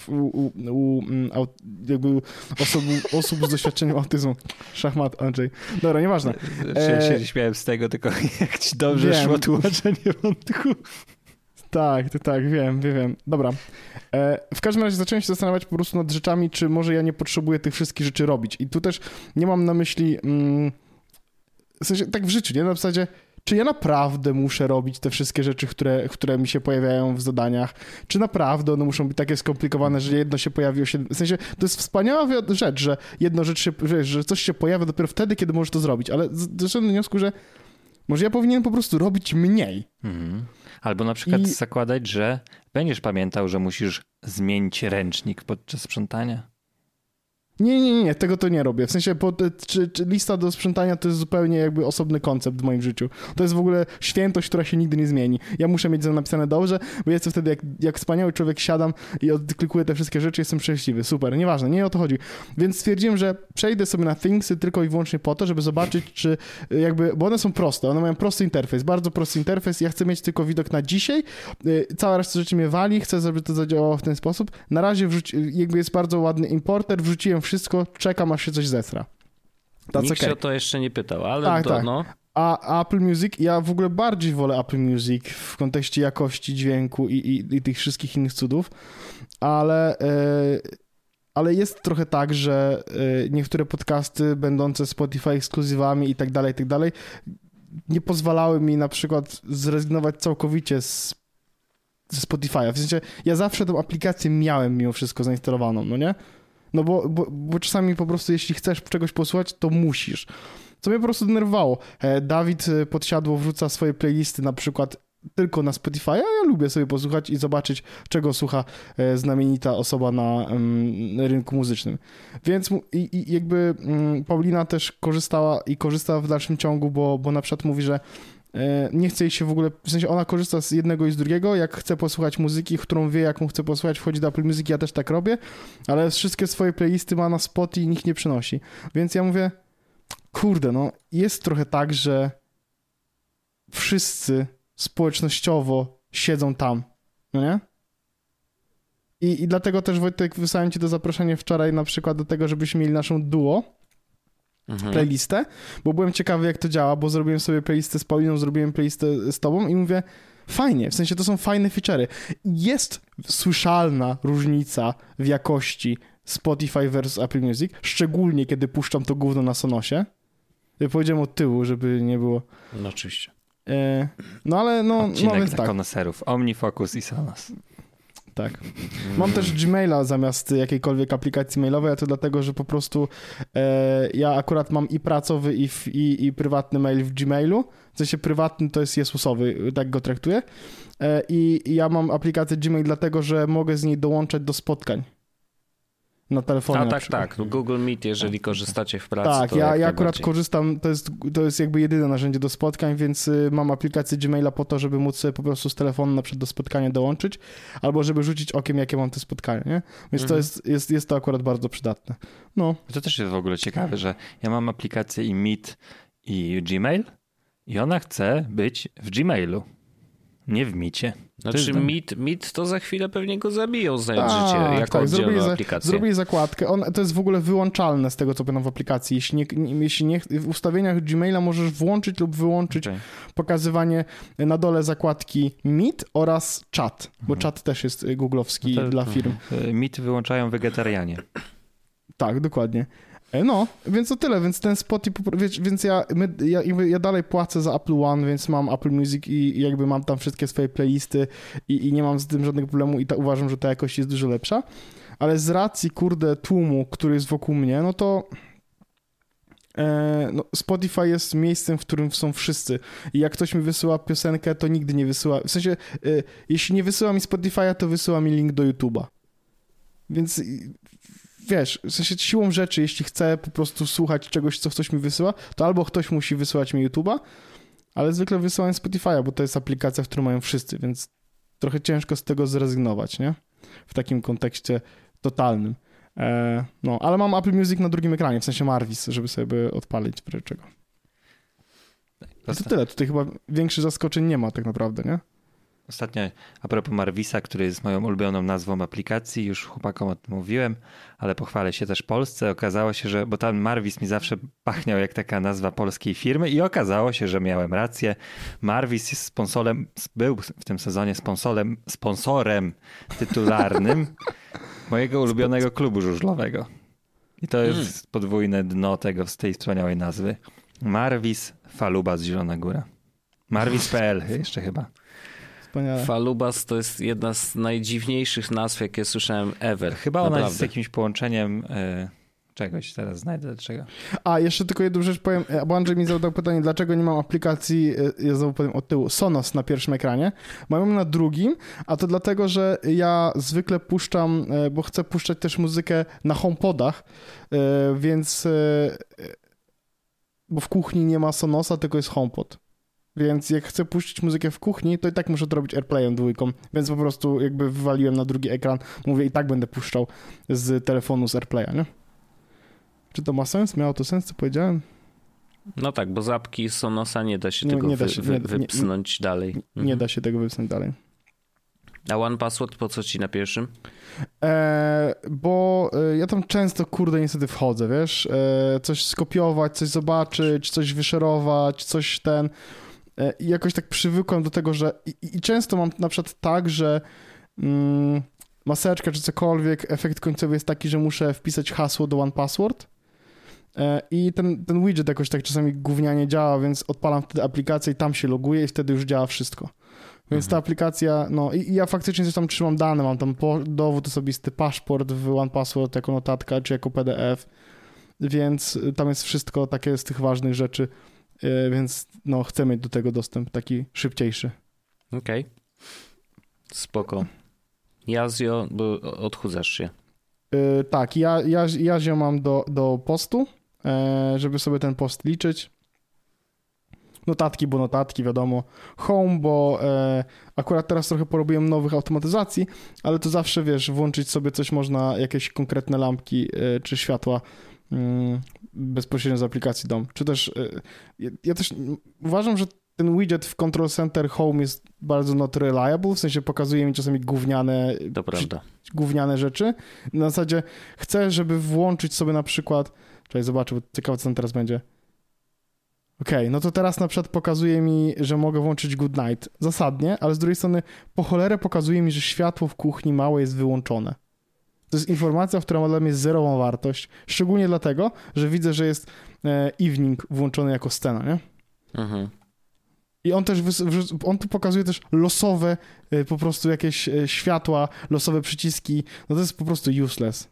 jakby osób z doświadczeniem autyzmu. Szachmat, Andrzej. Dobra, nieważne. Ja się śmiałem z tego, tylko jak ci dobrze szło tłumaczenie wątku. Tak, wiem. Dobra. W każdym razie zacząłem się zastanawiać po prostu nad rzeczami, czy może ja nie potrzebuję tych wszystkich rzeczy robić. I tu też nie mam na myśli w sensie tak w życiu, nie? Na zasadzie czy ja naprawdę muszę robić te wszystkie rzeczy, które mi się pojawiają w zadaniach? Czy naprawdę one muszą być takie skomplikowane, że jedno się pojawi w sensie, to jest wspaniała rzecz, że że coś się pojawia dopiero wtedy, kiedy możesz to zrobić, ale doszedłem do wniosku, że może ja powinienem po prostu robić mniej. Albo na przykład zakładać, że będziesz pamiętał, że musisz zmienić ręcznik podczas sprzątania. Nie, tego to nie robię. W sensie lista do sprzątania to jest zupełnie jakby osobny koncept w moim życiu. To jest w ogóle świętość, która się nigdy nie zmieni. Ja muszę mieć napisane dobrze, bo jestem wtedy jak wspaniały człowiek, siadam i odklikuję te wszystkie rzeczy, jestem szczęśliwy. Super, nieważne, nie o to chodzi. Więc stwierdziłem, że przejdę sobie na Thingsy tylko i wyłącznie po to, żeby zobaczyć, czy jakby, bo one są proste, one mają prosty interfejs, bardzo prosty interfejs. Ja chcę mieć tylko widok na dzisiaj. Cała reszta rzeczy mnie wali, chcę, żeby to zadziałało w ten sposób. Na razie jakby jest bardzo ładny importer, wrzuciłem wszystko, czekam, aż się coś zesra. Nikt się o to jeszcze nie pytał, ale tak. No. A Apple Music, ja w ogóle bardziej wolę Apple Music w kontekście jakości dźwięku i tych wszystkich innych cudów, ale jest trochę tak, że niektóre podcasty będące Spotify ekskluzywami i tak dalej, nie pozwalały mi na przykład zrezygnować całkowicie ze Spotify'a. W sensie ja zawsze tę aplikację miałem mimo wszystko zainstalowaną, no nie? No bo czasami po prostu jeśli chcesz czegoś posłuchać, to musisz. Co mnie po prostu denerwowało. Dawid Podsiadło wrzuca swoje playlisty na przykład tylko na Spotify, a ja lubię sobie posłuchać i zobaczyć, czego słucha znamienita osoba na rynku muzycznym. Więc jakby Paulina też korzysta w dalszym ciągu, bo na przykład mówi, że nie chce jej się w ogóle, w sensie ona korzysta z jednego i z drugiego, jak chce posłuchać muzyki, którą wie, jaką chce posłuchać, wchodzi do Apple Music, ja też tak robię, ale wszystkie swoje playlisty ma na Spotify i nikt nie przynosi. Więc ja mówię, kurde, no jest trochę tak, że wszyscy społecznościowo siedzą tam, no nie? I dlatego też, Wojtek, wysłałem ci to zaproszenie wczoraj na przykład do tego, żebyśmy mieli naszą duo playlistę, bo byłem ciekawy, jak to działa, bo zrobiłem sobie playlistę z Pauliną, zrobiłem playlistę z tobą i mówię, fajnie, w sensie to są fajne feature'y. Jest słyszalna różnica w jakości Spotify versus Apple Music, szczególnie kiedy puszczam to gówno na Sonosie. Ja powiedziałem od tyłu, żeby nie było... No oczywiście. No ale Odcinek więc dla tak. koneserów. OmniFocus i Sonos. Tak. Mam też Gmaila zamiast jakiejkolwiek aplikacji mailowej, a to dlatego, że po prostu ja akurat mam i pracowy, i prywatny mail w Gmailu. W sensie prywatny to jest Jezusowy, tak go traktuję. I ja mam aplikację Gmail dlatego, że mogę z niej dołączać do spotkań na telefonie. Tak. Google Meet, jeżeli korzystacie w pracy. Tak, to ja akurat korzystam, to jest jakby jedyne narzędzie do spotkań, więc mam aplikację Gmaila po to, żeby móc sobie po prostu z telefonu na przykład do spotkania dołączyć, albo żeby rzucić okiem, jakie mam te spotkania, nie? Więc to jest to akurat bardzo przydatne. No. To też jest w ogóle ciekawe, że ja mam aplikację i Meet i Gmail i ona chce być w Gmailu, nie w Meetie. Znaczy Meet to za chwilę pewnie go zabiją, znając życie, jako oddzielną aplikację. Zrobili zakładkę. To jest w ogóle wyłączalne z tego, co pamiętam w aplikacji. Jeśli nie, w ustawieniach Gmaila możesz włączyć lub wyłączyć pokazywanie na dole zakładki Meet oraz Chat, bo Chat też jest googlowski dla firm. Meet wyłączają wegetarianie. Tak, dokładnie. No, więc to tyle, więc ten Spotify, więc ja dalej płacę za Apple One, więc mam Apple Music i jakby mam tam wszystkie swoje playlisty i nie mam z tym żadnego problemu i uważam, że ta jakość jest dużo lepsza, ale z racji, tłumu, który jest wokół mnie, no to Spotify jest miejscem, w którym są wszyscy i jak ktoś mi wysyła piosenkę, to nigdy nie wysyła, w sensie, jeśli nie wysyła mi Spotify'a, to wysyła mi link do YouTube'a, więc... Wiesz, w sensie siłą rzeczy, jeśli chcę po prostu słuchać czegoś, co ktoś mi wysyła, to albo ktoś musi wysyłać mi YouTube'a, ale zwykle wysyłam Spotify'a, bo to jest aplikacja, w której mają wszyscy, więc trochę ciężko z tego zrezygnować, nie? W takim kontekście totalnym. Ale mam Apple Music na drugim ekranie, w sensie Marvis, żeby sobie odpalić w razie czego. I to tyle, tutaj chyba większych zaskoczeń nie ma tak naprawdę, nie? Ostatnio a propos Marvisa, który jest moją ulubioną nazwą aplikacji, już chłopakom o tym mówiłem, ale pochwalę się też Polsce. Okazało się, że, bo ten Marvis mi zawsze pachniał jak taka nazwa polskiej firmy i okazało się, że miałem rację. Marvis jest był w tym sezonie sponsorem tytularnym mojego ulubionego klubu żużlowego. I to jest podwójne dno z tej wspaniałej nazwy. Marvis Falubas Zielona Góra. Marvis.pl jeszcze chyba. Wspaniale. Falubas to jest jedna z najdziwniejszych nazw, jakie słyszałem ever. Chyba ona jest z jakimś połączeniem czegoś, teraz znajdę dlaczego. A, jeszcze tylko jedną rzecz powiem, bo Andrzej mi zadał pytanie, dlaczego nie mam aplikacji, ja znowu powiem od tyłu, Sonos na pierwszym ekranie, mam na drugim, a to dlatego, że ja zwykle puszczam, bo chcę puszczać też muzykę na HomePodach, więc, bo w kuchni nie ma Sonosa, tylko jest HomePod. Więc jak chcę puścić muzykę w kuchni, to i tak muszę to robić AirPlayem 2, więc po prostu jakby wywaliłem na drugi ekran, mówię i tak będę puszczał z telefonu z AirPlaya, nie? Czy to ma sens? Miało to sens, co powiedziałem? No tak, bo z apki Sonosa nie da się tego wypsnąć dalej. Nie da się tego wypsnąć dalej. A OnePassword po co ci na pierwszym? Bo ja tam często, niestety wchodzę, wiesz? Coś skopiować, coś zobaczyć, coś wyszerować, coś i jakoś tak przywykłem do tego, że i często mam na przykład tak, że maseczka czy cokolwiek, efekt końcowy jest taki, że muszę wpisać hasło do OnePassword i ten widget jakoś tak czasami gównianie działa, więc odpalam wtedy aplikację i tam się loguję i wtedy już działa wszystko. Więc ta aplikacja, i ja faktycznie coś tam trzymam dane, mam tam dowód osobisty, paszport w OnePassword jako notatka czy jako PDF, więc tam jest wszystko takie z tych ważnych rzeczy, więc chcę mieć do tego dostęp taki szybciejszy. Okej. Spoko. Yazio, bo odchudzasz się. Tak, Yazio mam do postu, żeby sobie ten post liczyć. Notatki, bo notatki, wiadomo. Home, bo akurat teraz trochę porobiłem nowych automatyzacji, ale to zawsze, wiesz, włączyć sobie coś można, jakieś konkretne lampki czy światła bezpośrednio z aplikacji DOM. Czy też, ja też uważam, że ten widget w Control Center Home jest bardzo not reliable, w sensie pokazuje mi czasami gówniane rzeczy. Na zasadzie chcę, żeby włączyć sobie na przykład Czekaj, zobaczę, bo ciekawe, co tam teraz będzie. Okej, no to teraz na przykład pokazuje mi, że mogę włączyć Good Night. Zasadnie, ale z drugiej strony po cholerę pokazuje mi, że światło w kuchni małe jest wyłączone. To jest informacja, która dla mnie jest zerową wartość. Szczególnie dlatego, że widzę, że jest evening włączony jako scena, nie? Mhm. I on też, on tu pokazuje też losowe po prostu jakieś światła, losowe przyciski. No to jest po prostu useless.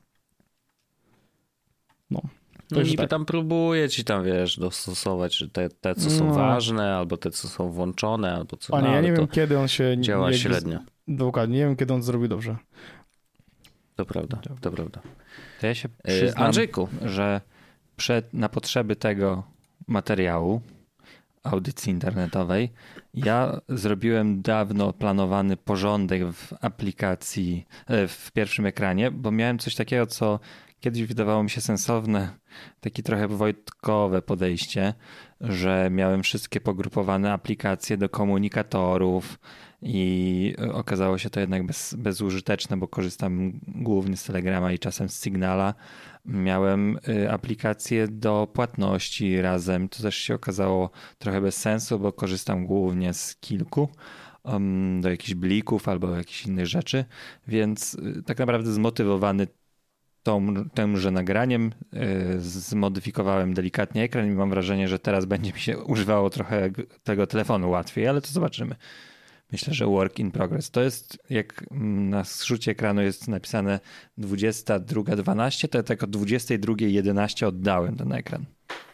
No. No niby tak. Tam próbuje ci tam, wiesz, dostosować, że te co są ważne, albo te, co są włączone, albo co... Panie, ja nie wiem, kiedy on się... Działa średnio. Dokładnie, nie wiem, kiedy on to zrobi dobrze. To prawda, to prawda. To ja się przyznam, Andrzejku, że na potrzeby tego materiału, audycji internetowej, ja zrobiłem dawno planowany porządek w aplikacji, w pierwszym ekranie, bo miałem coś takiego, co kiedyś wydawało mi się sensowne, takie trochę wojtkowe podejście, że miałem wszystkie pogrupowane aplikacje do komunikatorów i okazało się to jednak bezużyteczne, bo korzystam głównie z Telegrama i czasem z Signala. Miałem aplikacje do płatności razem. To też się okazało trochę bez sensu, bo korzystam głównie z kilku do jakichś blików albo jakichś innych rzeczy, więc tak naprawdę zmotywowany tymże nagraniem zmodyfikowałem delikatnie ekran i mam wrażenie, że teraz będzie mi się używało trochę tego telefonu łatwiej, ale to zobaczymy. Myślę, że work in progress. To jest, jak na zrzucie ekranu jest napisane 22:12, to ja tak o 22:11 oddałem ten ekran.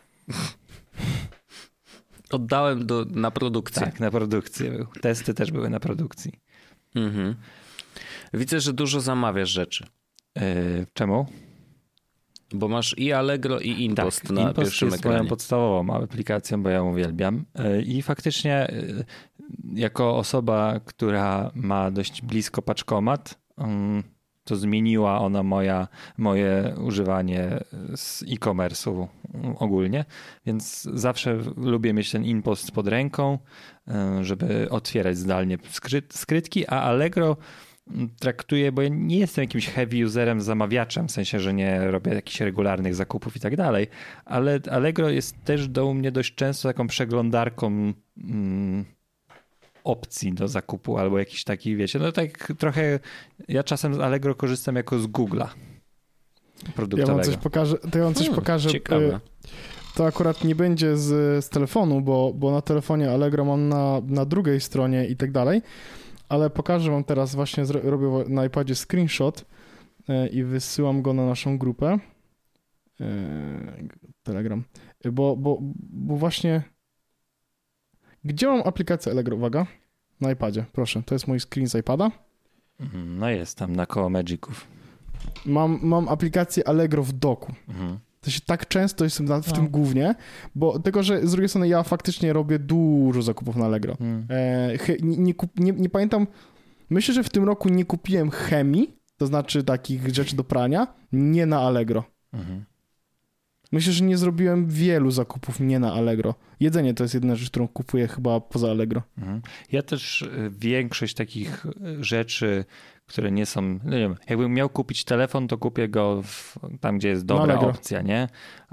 Oddałem na produkcję. Tak, na produkcję był. Testy też były na produkcji. Mhm. Widzę, że dużo zamawiasz rzeczy. Czemu? Bo masz i Allegro, i InPost na InPost pierwszym jest ekranie. moją podstawową aplikacją, bo ja ją uwielbiam. I faktycznie jako osoba, która ma dość blisko paczkomat, to zmieniła ona moje używanie z e-commerce'u ogólnie, więc zawsze lubię mieć ten InPost pod ręką, żeby otwierać zdalnie skrytki, a Allegro traktuję, bo ja nie jestem jakimś heavy userem, zamawiaczem, w sensie, że nie robię jakichś regularnych zakupów i tak dalej, ale Allegro jest też u mnie dość często taką przeglądarką opcji do zakupu albo jakiś taki, wiecie, no tak trochę, ja czasem z Allegro korzystam jako z Google'a produktowego. Ja wam coś pokażę. Ciekawe. To akurat nie będzie z telefonu, bo na telefonie Allegro mam na drugiej stronie i tak dalej, ale pokażę wam teraz, właśnie robię na iPadzie screenshot i wysyłam go na naszą grupę. Telegram. Bo właśnie... Gdzie mam aplikację Allegro? Uwaga. Na iPadzie, proszę. To jest mój screen z iPada. No jest tam na koło Magiców. Mam aplikację Allegro w doku. To się tak często jestem w tym głównie, bo tylko, że z drugiej strony ja faktycznie robię dużo zakupów na Allegro. Nie pamiętam, myślę, że w tym roku nie kupiłem chemii, to znaczy takich rzeczy do prania, nie na Allegro. Myślę, że nie zrobiłem wielu zakupów nie na Allegro. Jedzenie to jest jedyna rzecz, którą kupuję chyba poza Allegro. Ja też większość takich rzeczy, które nie są... Nie wiem, jakbym miał kupić telefon, to kupię go tam, gdzie jest dobra opcja, nie?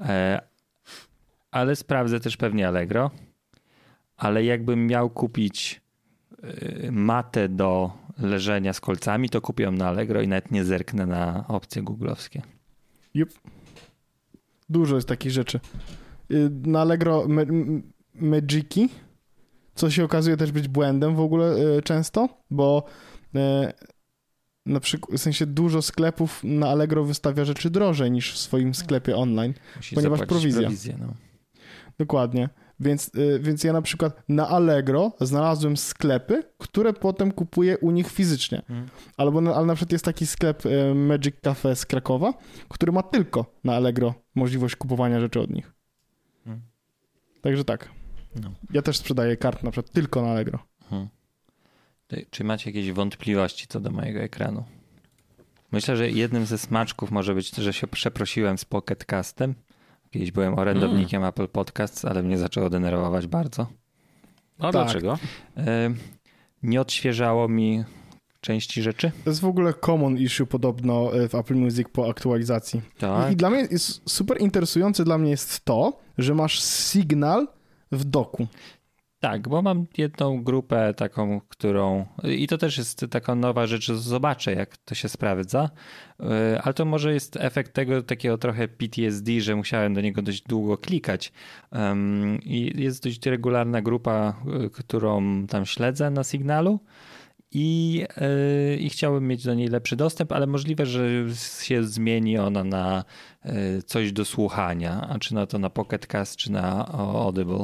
Ale sprawdzę też pewnie Allegro. Ale jakbym miał kupić matę do leżenia z kolcami, to kupię ją na Allegro i nawet nie zerknę na opcje googlowskie. Yep. Dużo jest takich rzeczy. Na Allegro Magiki, co się okazuje też być błędem w ogóle często, bo na przykład, w sensie dużo sklepów na Allegro wystawia rzeczy drożej niż w swoim sklepie online, ponieważ prowizja. No. Dokładnie. Więc ja na przykład na Allegro znalazłem sklepy, które potem kupuję u nich fizycznie. Ale na przykład jest taki sklep Magic Cafe z Krakowa, który ma tylko na Allegro możliwość kupowania rzeczy od nich. Także tak. No. Ja też sprzedaję kart na przykład tylko na Allegro. Czy macie jakieś wątpliwości co do mojego ekranu? Myślę, że jednym ze smaczków może być, że się przeprosiłem z Pocket Castem. Kiedyś byłem orędownikiem Apple Podcasts, ale mnie zaczęło denerwować bardzo. A dlaczego? Nie odświeżało mi części rzeczy. To jest w ogóle common issue podobno w Apple Music po aktualizacji. Tak. I dla mnie jest super interesujące dla mnie jest to, że masz Signal w doku. Tak, bo mam jedną grupę taką, którą... I to też jest taka nowa rzecz, że zobaczę, jak to się sprawdza. Ale to może jest efekt tego takiego trochę PTSD, że musiałem do niego dość długo klikać. I jest dość regularna grupa, którą tam śledzę na Signalu. I chciałbym mieć do niej lepszy dostęp, ale możliwe, że się zmieni ona na coś do słuchania, a czy na to na Pocket Cast, czy na Audible.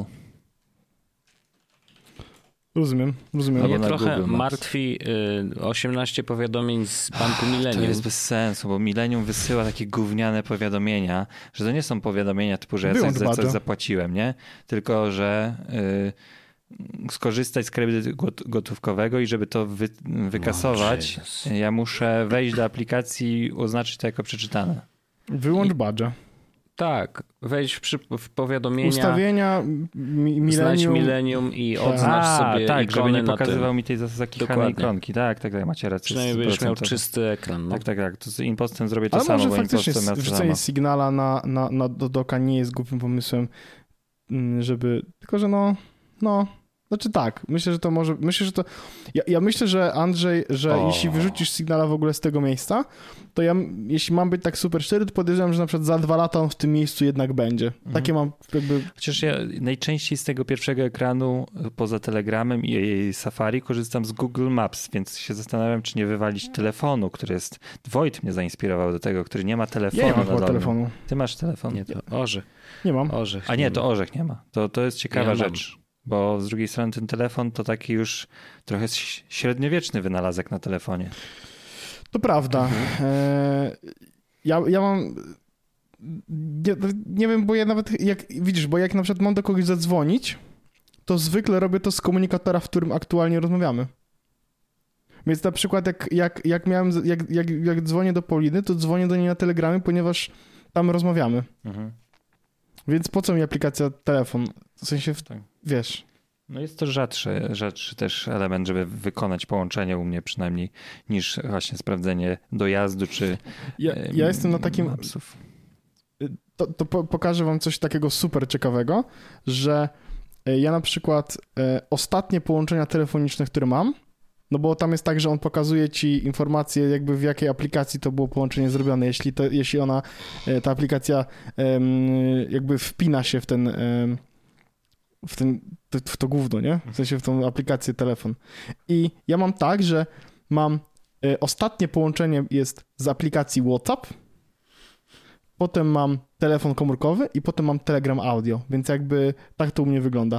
Rozumiem. Mnie trochę martwi 18 powiadomień z banku Millennium. To jest bez sensu, bo Millennium wysyła takie gówniane powiadomienia, że to nie są powiadomienia typu, że ja za coś zapłaciłem, nie? Tylko, że skorzystać z kredytu gotówkowego i żeby to wykasować, ja muszę wejść do aplikacji i oznaczyć to jako przeczytane. Wyłącz badge'a. Tak, wejdź w powiadomienia, ustawienia Millennium. Znajdź Millennium i odznacz sobie tak, żeby nie pokazywał tym. mi tej zakichanej ikonki. Tak, macie rację. Przynajmniej będziesz miał czysty ekran. No. Tak. To z Impostem zrobię to ale samo, bo faktycznie wrzucenie Signala do doka nie jest głupim pomysłem, żeby... Tylko, że znaczy tak, myślę, że ja myślę, że Andrzej, że jeśli wyrzucisz Signala w ogóle z tego miejsca, to ja, jeśli mam być tak super szczery, to podejrzewam, że na przykład za 2 lata on w tym miejscu jednak będzie. Takie mam jakby... Chociaż ja najczęściej z tego pierwszego ekranu, poza Telegramem i Safari, korzystam z Google Maps, więc się zastanawiam, czy nie wywalić telefonu, który jest... Wojt mnie zainspirował do tego, który nie ma telefonu. Ja nie mam telefonu. Ty masz telefon? Nie, to Orzech. Nie mam. Orzech. A nie, to Orzech nie ma. To jest ciekawa rzecz. Bo z drugiej strony ten telefon to taki już trochę średniowieczny wynalazek na telefonie. To prawda. Ja mam... Nie wiem, bo ja nawet... Bo jak na przykład mam do kogoś zadzwonić, to zwykle robię to z komunikatora, w którym aktualnie rozmawiamy. Więc na przykład jak dzwonię do Pauliny, to dzwonię do niej na Telegramie, ponieważ tam rozmawiamy. Więc po co mi aplikacja telefon? W sensie, wiesz... No jest to rzadszy też element, żeby wykonać połączenie u mnie przynajmniej, niż właśnie sprawdzenie dojazdu czy ja jestem na takim... Mapsów. To pokażę wam coś takiego super ciekawego, że ja na przykład ostatnie połączenia telefoniczne, które mam, no bo tam jest tak, że on pokazuje ci informacje, jakby w jakiej aplikacji to było połączenie zrobione. Jeśli ta aplikacja jakby wpina się w to gówno, nie? W sensie w tą aplikację telefon. I ja mam tak, że mam ostatnie połączenie jest z aplikacji WhatsApp, potem mam telefon komórkowy i potem mam Telegram Audio, więc jakby tak to u mnie wygląda.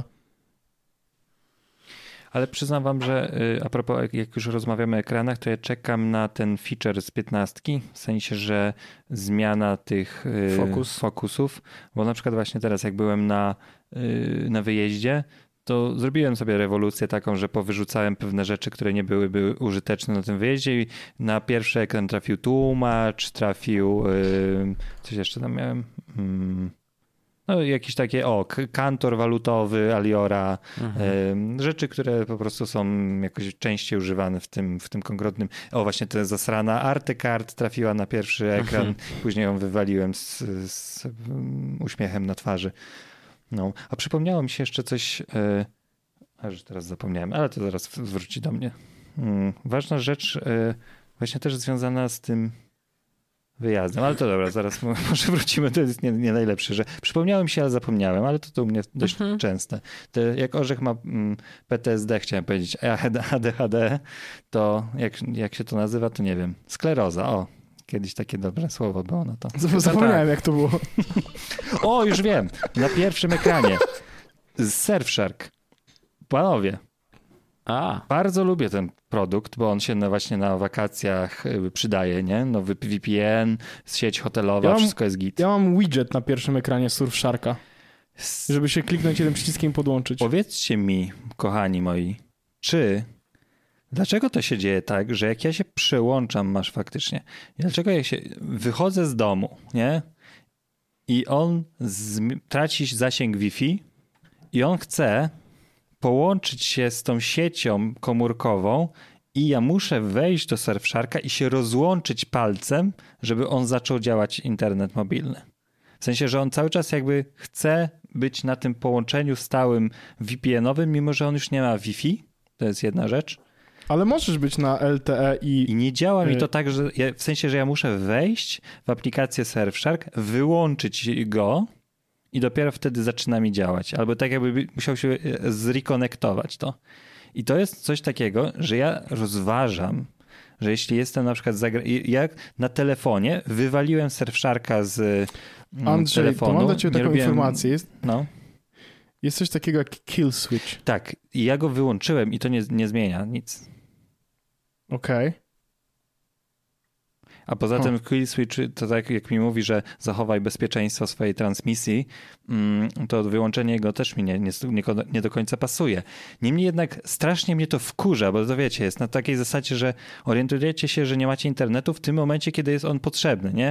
Ale przyznam wam, że a propos, jak już rozmawiamy o ekranach, to ja czekam na ten feature z 15, w sensie, że zmiana tych fokusów, bo na przykład właśnie teraz jak byłem na wyjeździe, to zrobiłem sobie rewolucję taką, że powyrzucałem pewne rzeczy, które nie byłyby użyteczne na tym wyjeździe i na pierwszy ekran trafił tłumacz, trafił coś jeszcze tam miałem... No jakieś takie, kantor walutowy, Aliora, rzeczy, które po prostu są jakoś częściej używane w tym konkretnym... właśnie ta zasrana Artecard trafiła na pierwszy ekran, później ją wywaliłem z uśmiechem na twarzy. No, a przypomniało mi się jeszcze coś, aż teraz zapomniałem, ale to zaraz wróci do mnie. Ważna rzecz, właśnie też związana z tym wyjazdem, ale to dobra, zaraz może wrócimy, to jest nie najlepsze, że przypomniałem się, ale zapomniałem, ale to u mnie dość częste. Jak Orzech ma PTSD, chciałem powiedzieć, ADHD, to jak się to nazywa, to nie wiem, skleroza, kiedyś takie dobre słowo było na to. Zapomniałem, jak to było. Już wiem, na pierwszym ekranie Surfshark. Panowie, bardzo lubię ten produkt, bo on się właśnie na wakacjach przydaje, nie? Nowy VPN, sieć hotelowa, wszystko jest git. Ja mam widget na pierwszym ekranie Surfsharka, żeby się kliknąć jednym przyciskiem i podłączyć. Powiedzcie mi, kochani moi, dlaczego to się dzieje tak, że jak ja się przyłączam, masz faktycznie, dlaczego jak się wychodzę z domu, nie? I on traci zasięg Wi-Fi i on chce połączyć się z tą siecią komórkową i ja muszę wejść do Surfsharka i się rozłączyć palcem, żeby on zaczął działać internet mobilny. W sensie, że on cały czas jakby chce być na tym połączeniu stałym VPN-owym, mimo że on już nie ma Wi-Fi. To jest jedna rzecz. Ale możesz być na LTE I nie działa mi to tak, że w sensie, że ja muszę wejść w aplikację Surfshark, wyłączyć go i dopiero wtedy zaczyna mi działać. Albo tak jakby musiał się zrekonektować to. I to jest coś takiego, że ja rozważam, że jeśli jestem na przykład jak na telefonie wywaliłem Surfsharka z Andrzej, telefonu. to mam dla ciebie taką informację. Jest coś takiego jak kill switch. Tak, i ja go wyłączyłem i to nie zmienia nic. Okej. A poza tym kill switch, to tak jak mi mówi, że zachowaj bezpieczeństwo swojej transmisji, to wyłączenie go też mi nie do końca pasuje. Niemniej jednak strasznie mnie to wkurza, bo to wiecie, jest na takiej zasadzie, że orientujecie się, że nie macie internetu w tym momencie, kiedy jest on potrzebny, nie?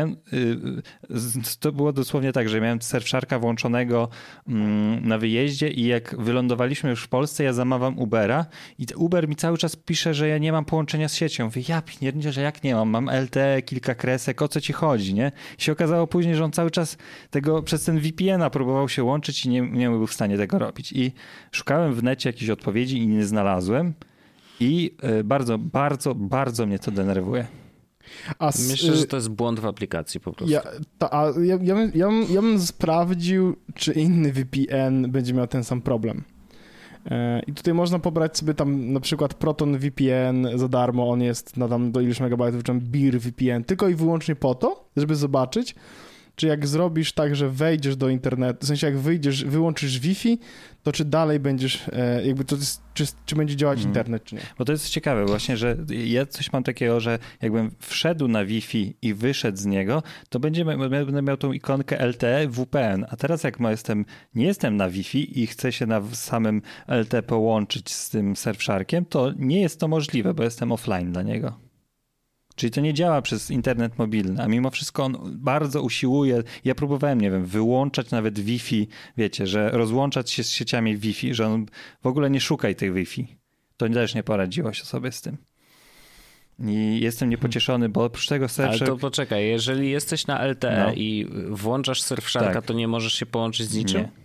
To było dosłownie tak, że miałem Surfsharka włączonego na wyjeździe i jak wylądowaliśmy już w Polsce, ja zamawiam Ubera i Uber mi cały czas pisze, że ja nie mam połączenia z siecią. Mówię, ja pierdzielę, że jak nie mam LTE, kilka kresek, o co ci chodzi, nie? I się okazało później, że on cały czas przez ten VPN-a próbował się łączyć i nie był w stanie tego robić. I szukałem w necie jakichś odpowiedzi i nie znalazłem i bardzo, bardzo, bardzo mnie to denerwuje. Myślę, że to jest błąd w aplikacji po prostu. Ja bym sprawdził, czy inny VPN będzie miał ten sam problem. I tutaj można pobrać sobie tam na przykład Proton VPN za darmo, on jest na tam do iluś megabajtów, czy Beer VPN, tylko i wyłącznie po to, żeby zobaczyć, czy jak zrobisz tak, że wejdziesz do internetu, w sensie jak wyłączysz Wi-Fi, to czy dalej będziesz, jakby to jest, czy będzie działać internet, czy nie. Bo to jest ciekawe właśnie, że ja coś mam takiego, że jakbym wszedł na Wi-Fi i wyszedł z niego, to będę miał tą ikonkę LTE WPN, a teraz jak nie jestem na Wi-Fi i chcę się na samym LTE połączyć z tym Surfsharkiem, to nie jest to możliwe, bo jestem offline dla niego. Czyli to nie działa przez internet mobilny, a mimo wszystko on bardzo usiłuje. Ja próbowałem, nie wiem, wyłączać nawet Wi-Fi, wiecie, że rozłączać się z sieciami Wi-Fi, że on w ogóle nie szukaj tych Wi-Fi. To też nie poradziło się sobie z tym. I jestem niepocieszony, bo oprócz tego Surfshark... Ale to poczekaj, jeżeli jesteś na LTE i włączasz Surfsharka, tak, to nie możesz się połączyć z niczym? Nie.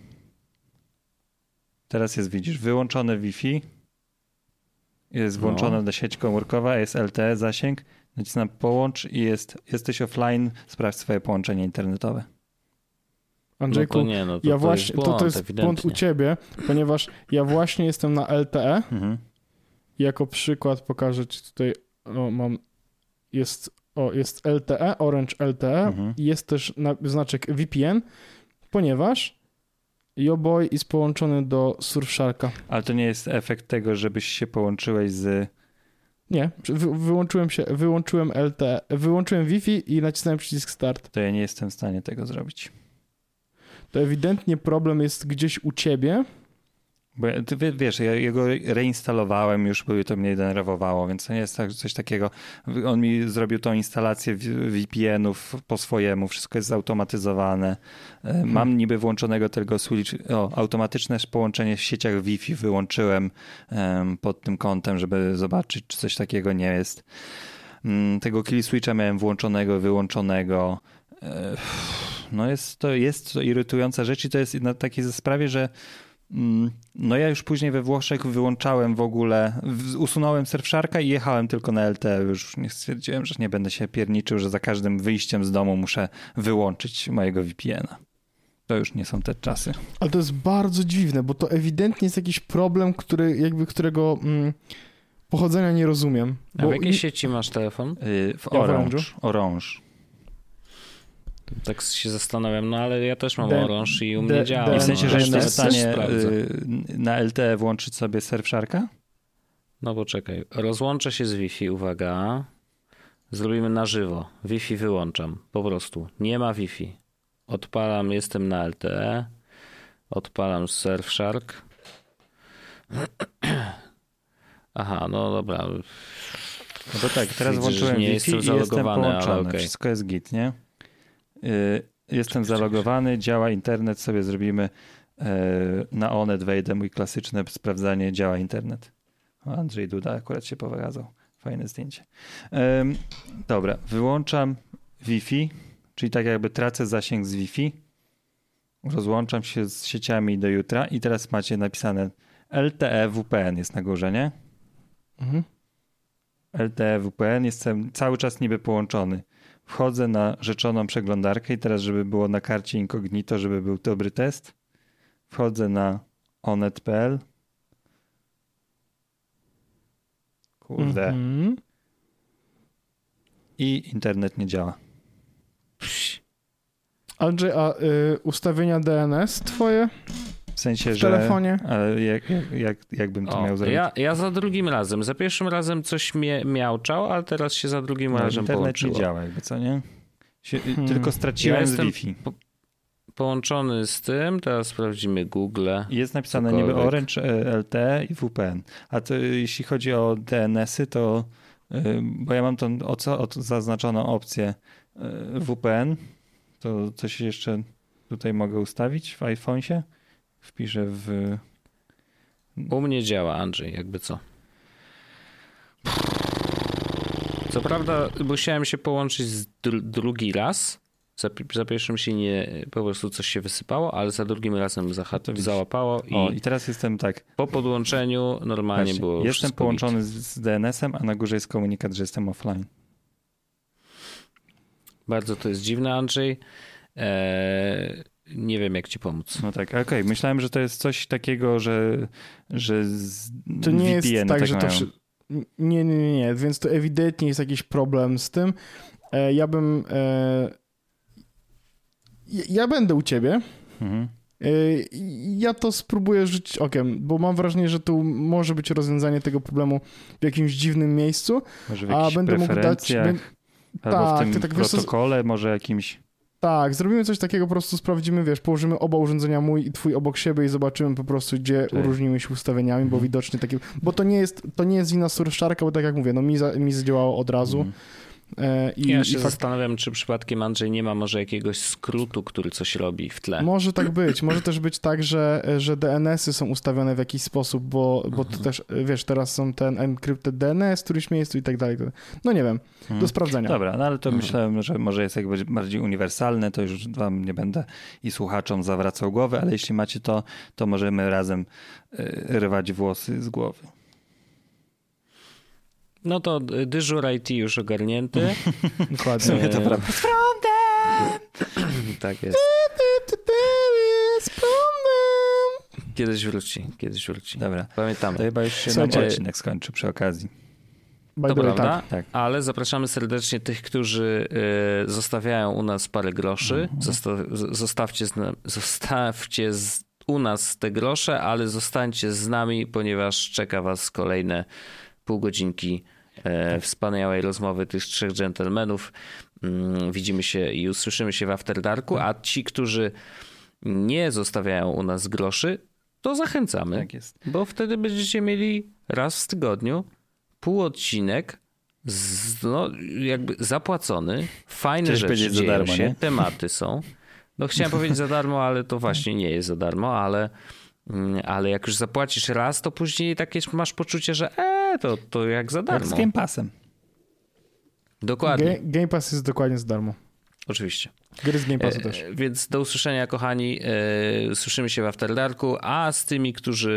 Teraz widzisz, wyłączone Wi-Fi, jest włączona na sieć komórkowa, jest LTE zasięg, nacisnam połącz i jesteś offline, sprawdź swoje połączenie internetowe. Andrzejku, to jest błąd u ciebie, ponieważ ja właśnie jestem na LTE i jako przykład pokażę ci tutaj, jest LTE, Orange LTE i jest też znaczek VPN, ponieważ Yoboi jest połączony do Surfsharka. Ale to nie jest efekt tego, żebyś się połączyłeś z... Nie, wyłączyłem LTE, wyłączyłem Wi-Fi i nacisnąłem przycisk start. To ja nie jestem w stanie tego zrobić. To ewidentnie problem jest gdzieś u ciebie. Bo ty wiesz, ja go reinstalowałem już, bo to mnie denerwowało, więc to nie jest coś takiego. On mi zrobił tą instalację VPN-ów po swojemu, wszystko jest zautomatyzowane. Mam niby włączonego tego automatyczne połączenie w sieciach Wi-Fi wyłączyłem pod tym kątem, żeby zobaczyć, czy coś takiego nie jest. Tego kill switcha miałem włączonego, wyłączonego. No jest to irytująca rzecz i to jest na takiej sprawie, że no ja już później we Włoszech wyłączałem w ogóle, usunąłem Surfsharka i jechałem tylko na LTE. Już nie stwierdziłem, że nie będę się pierniczył, że za każdym wyjściem z domu muszę wyłączyć mojego VPN-a. To już nie są te czasy. Ale to jest bardzo dziwne, bo to ewidentnie jest jakiś problem, którego pochodzenia nie rozumiem. A w jakiej sieci masz telefon? W Orange. Tak się zastanawiam, no ale ja też mam Orange i u mnie działa. W sensie, że jestem w stanie na LTE włączyć sobie Surfsharka? No bo czekaj, rozłączę się z Wi-Fi, uwaga. Zrobimy na żywo. Wi-Fi wyłączam, po prostu. Nie ma Wi-Fi. Odpalam, jestem na LTE. Odpalam Surfshark. Aha, no dobra. No to tak, teraz włączyłem Wi-Fi i jestem połączony. Okay. Wszystko jest git, nie? Jestem zalogowany, działa internet, sobie zrobimy na Onet, wejdę, mój klasyczne sprawdzanie, działa internet. Andrzej Duda akurat się pokazał. Fajne zdjęcie. Dobra, wyłączam Wi-Fi, czyli tak jakby tracę zasięg z Wi-Fi. Rozłączam się z sieciami do jutra i teraz macie napisane LTE VPN jest na górze, nie? Mhm. LTE VPN, jestem cały czas niby połączony. Wchodzę na rzeczoną przeglądarkę i teraz, żeby było na karcie incognito, żeby był dobry test, wchodzę na onet.pl. Kurde. Mhm. I internet nie działa. Andrzej, a ustawienia DNS twoje W sensie, w że... telefonie? Ale jakbym to miał zrobić? Ja za drugim razem. Za pierwszym razem coś miauczał, ale teraz się za drugim razem internet połączyło. nie działa, jakby co, nie? Tylko straciłem z Wi-Fi. Połączony z tym, teraz sprawdzimy Google. Jest napisane cokolwiek. niby Orange, LTE i VPN. A to, jeśli chodzi o DNS-y, to bo ja mam tą zaznaczoną opcję VPN, to coś jeszcze tutaj mogę ustawić w iPhone'sie. Wpiszę w... U mnie działa, Andrzej, jakby co. Co prawda musiałem się połączyć drugi raz. Za pierwszym się nie, po prostu coś się wysypało, ale za drugim razem załapało i teraz jestem tak. Po podłączeniu normalnie Patrzcie, było jestem połączony z DNS-em, a na górze jest komunikat, że jestem offline. Bardzo to jest dziwne, Andrzej. Nie wiem, jak ci pomóc. No tak, okej. Myślałem, że to jest coś takiego, że to nie VPN jest tak, że to... Nie. Więc to ewidentnie jest jakiś problem z tym. Ja będę u ciebie. Mhm. Ja to spróbuję rzucić okiem, bo mam wrażenie, że tu może być rozwiązanie tego problemu w jakimś dziwnym miejscu. Może w jakichś będę mógł dać... Albo w tym protokole, może jakimś... Tak, zrobimy coś takiego, po prostu sprawdzimy, położymy oba urządzenia, mój i twój obok siebie i zobaczymy po prostu, gdzie różnimy się ustawieniami, bo widocznie takie... Bo to nie jest wina Surfsharka, bo tak jak mówię, no mi zadziałało od razu. Ja się zastanawiam, czy przypadkiem Andrzej nie ma może jakiegoś skrótu, który coś robi w tle. Może tak być. Może też być tak, że DNS-y są ustawione w jakiś sposób, bo to też, teraz są ten encrypted DNS w którymś miejscu i tak dalej. No nie wiem, do sprawdzenia. Dobra, no ale to myślałem, że może jest jakby bardziej uniwersalne, to już wam nie będę i słuchaczom zawracał głowy, ale jeśli macie to możemy razem rwać włosy z głowy. No to dyżur IT już ogarnięty. Dokładnie. To prawda. Tak jest. Kiedyś wróci. Dobra. Pamiętamy. To chyba już się nam odcinek skończy przy okazji. To prawda, tak. Ale zapraszamy serdecznie tych, którzy zostawiają u nas parę groszy. Zostawcie u nas te grosze, ale zostańcie z nami, ponieważ czeka was kolejne pół godzinki wspaniałej rozmowy tych trzech dżentelmenów. Widzimy się i usłyszymy się w After Darku, a ci, którzy nie zostawiają u nas groszy, to zachęcamy, Tak jest. bo wtedy będziecie mieli raz w tygodniu półodcinek jakby zapłacony, fajne Chciałeś rzeczy dzieją darmo, się, nie? tematy są. No chciałem powiedzieć za darmo, ale to właśnie nie jest za darmo, ale jak już zapłacisz raz, to później takie masz poczucie, że to jak za darmo. Jak z Game Passem. Dokładnie. Game Pass jest dokładnie za darmo. Oczywiście. Gry z Game Passu też. Więc do usłyszenia, kochani. Słyszymy się w After Darku, a z tymi,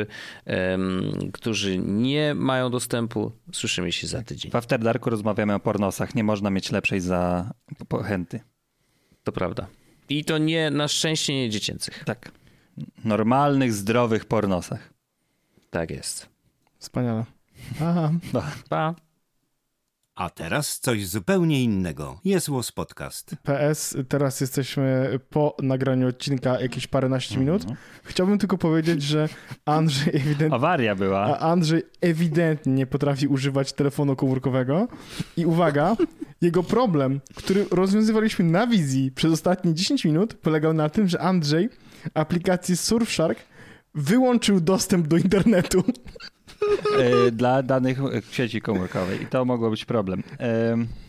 którzy nie mają dostępu, słyszymy się za tydzień. W After Darku rozmawiamy o pornosach. Nie można mieć lepszej zachęty. To prawda. I to na szczęście nie dziecięcych. Tak. Normalnych, zdrowych pornosach. Tak jest. Wspaniale. Aha. Pa. A teraz coś zupełnie innego. Jest Podcast. PS, teraz jesteśmy po nagraniu odcinka jakieś paręnaście minut. Chciałbym tylko powiedzieć, że Andrzej ewidentnie... Awaria była. A Andrzej ewidentnie nie potrafi używać telefonu komórkowego. I uwaga, jego problem, który rozwiązywaliśmy na wizji przez ostatnie 10 minut, polegał na tym, że Andrzej aplikacji Surfshark wyłączył dostęp do internetu. Dla danych w sieci komórkowej i to mogło być problem.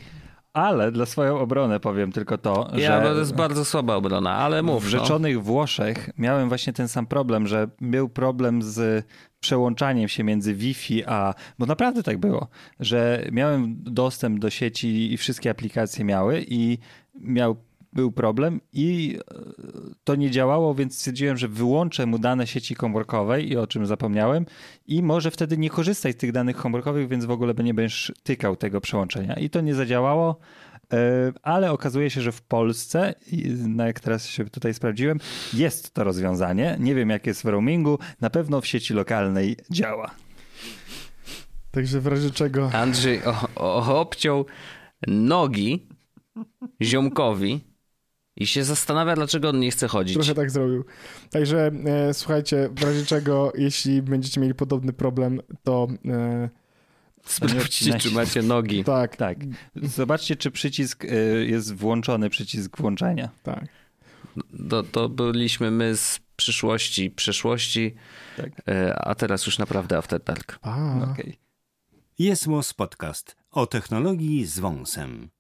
Ale dla swoją obronę powiem tylko to, Ja, że to jest bardzo słaba obrona, ale mów. w rzeczonych Włoszech miałem właśnie ten sam problem, że był problem z przełączaniem się między Wi-Fi bo naprawdę tak było, że miałem dostęp do sieci i wszystkie aplikacje miały i był problem i to nie działało, więc stwierdziłem, że wyłączę mu dane sieci komórkowej i o czym zapomniałem i może wtedy nie korzystać z tych danych komórkowych, więc w ogóle nie będziesz tykał tego przełączenia. I to nie zadziałało, ale okazuje się, że w Polsce, jak teraz się tutaj sprawdziłem, jest to rozwiązanie. Nie wiem, jak jest w roamingu, na pewno w sieci lokalnej działa. Także w razie czego... Andrzej obciął nogi ziomkowi i się zastanawia, dlaczego on nie chce chodzić. Trochę tak zrobił. Także słuchajcie, w razie czego, jeśli będziecie mieli podobny problem, to... Sprawdźcie, czy macie nogi. Tak. Zobaczcie, czy przycisk jest włączony, przycisk włączania. Tak. To byliśmy my z przeszłości, Tak. a teraz już naprawdę After Dark. Okay. Jest Podcast o technologii z wąsem.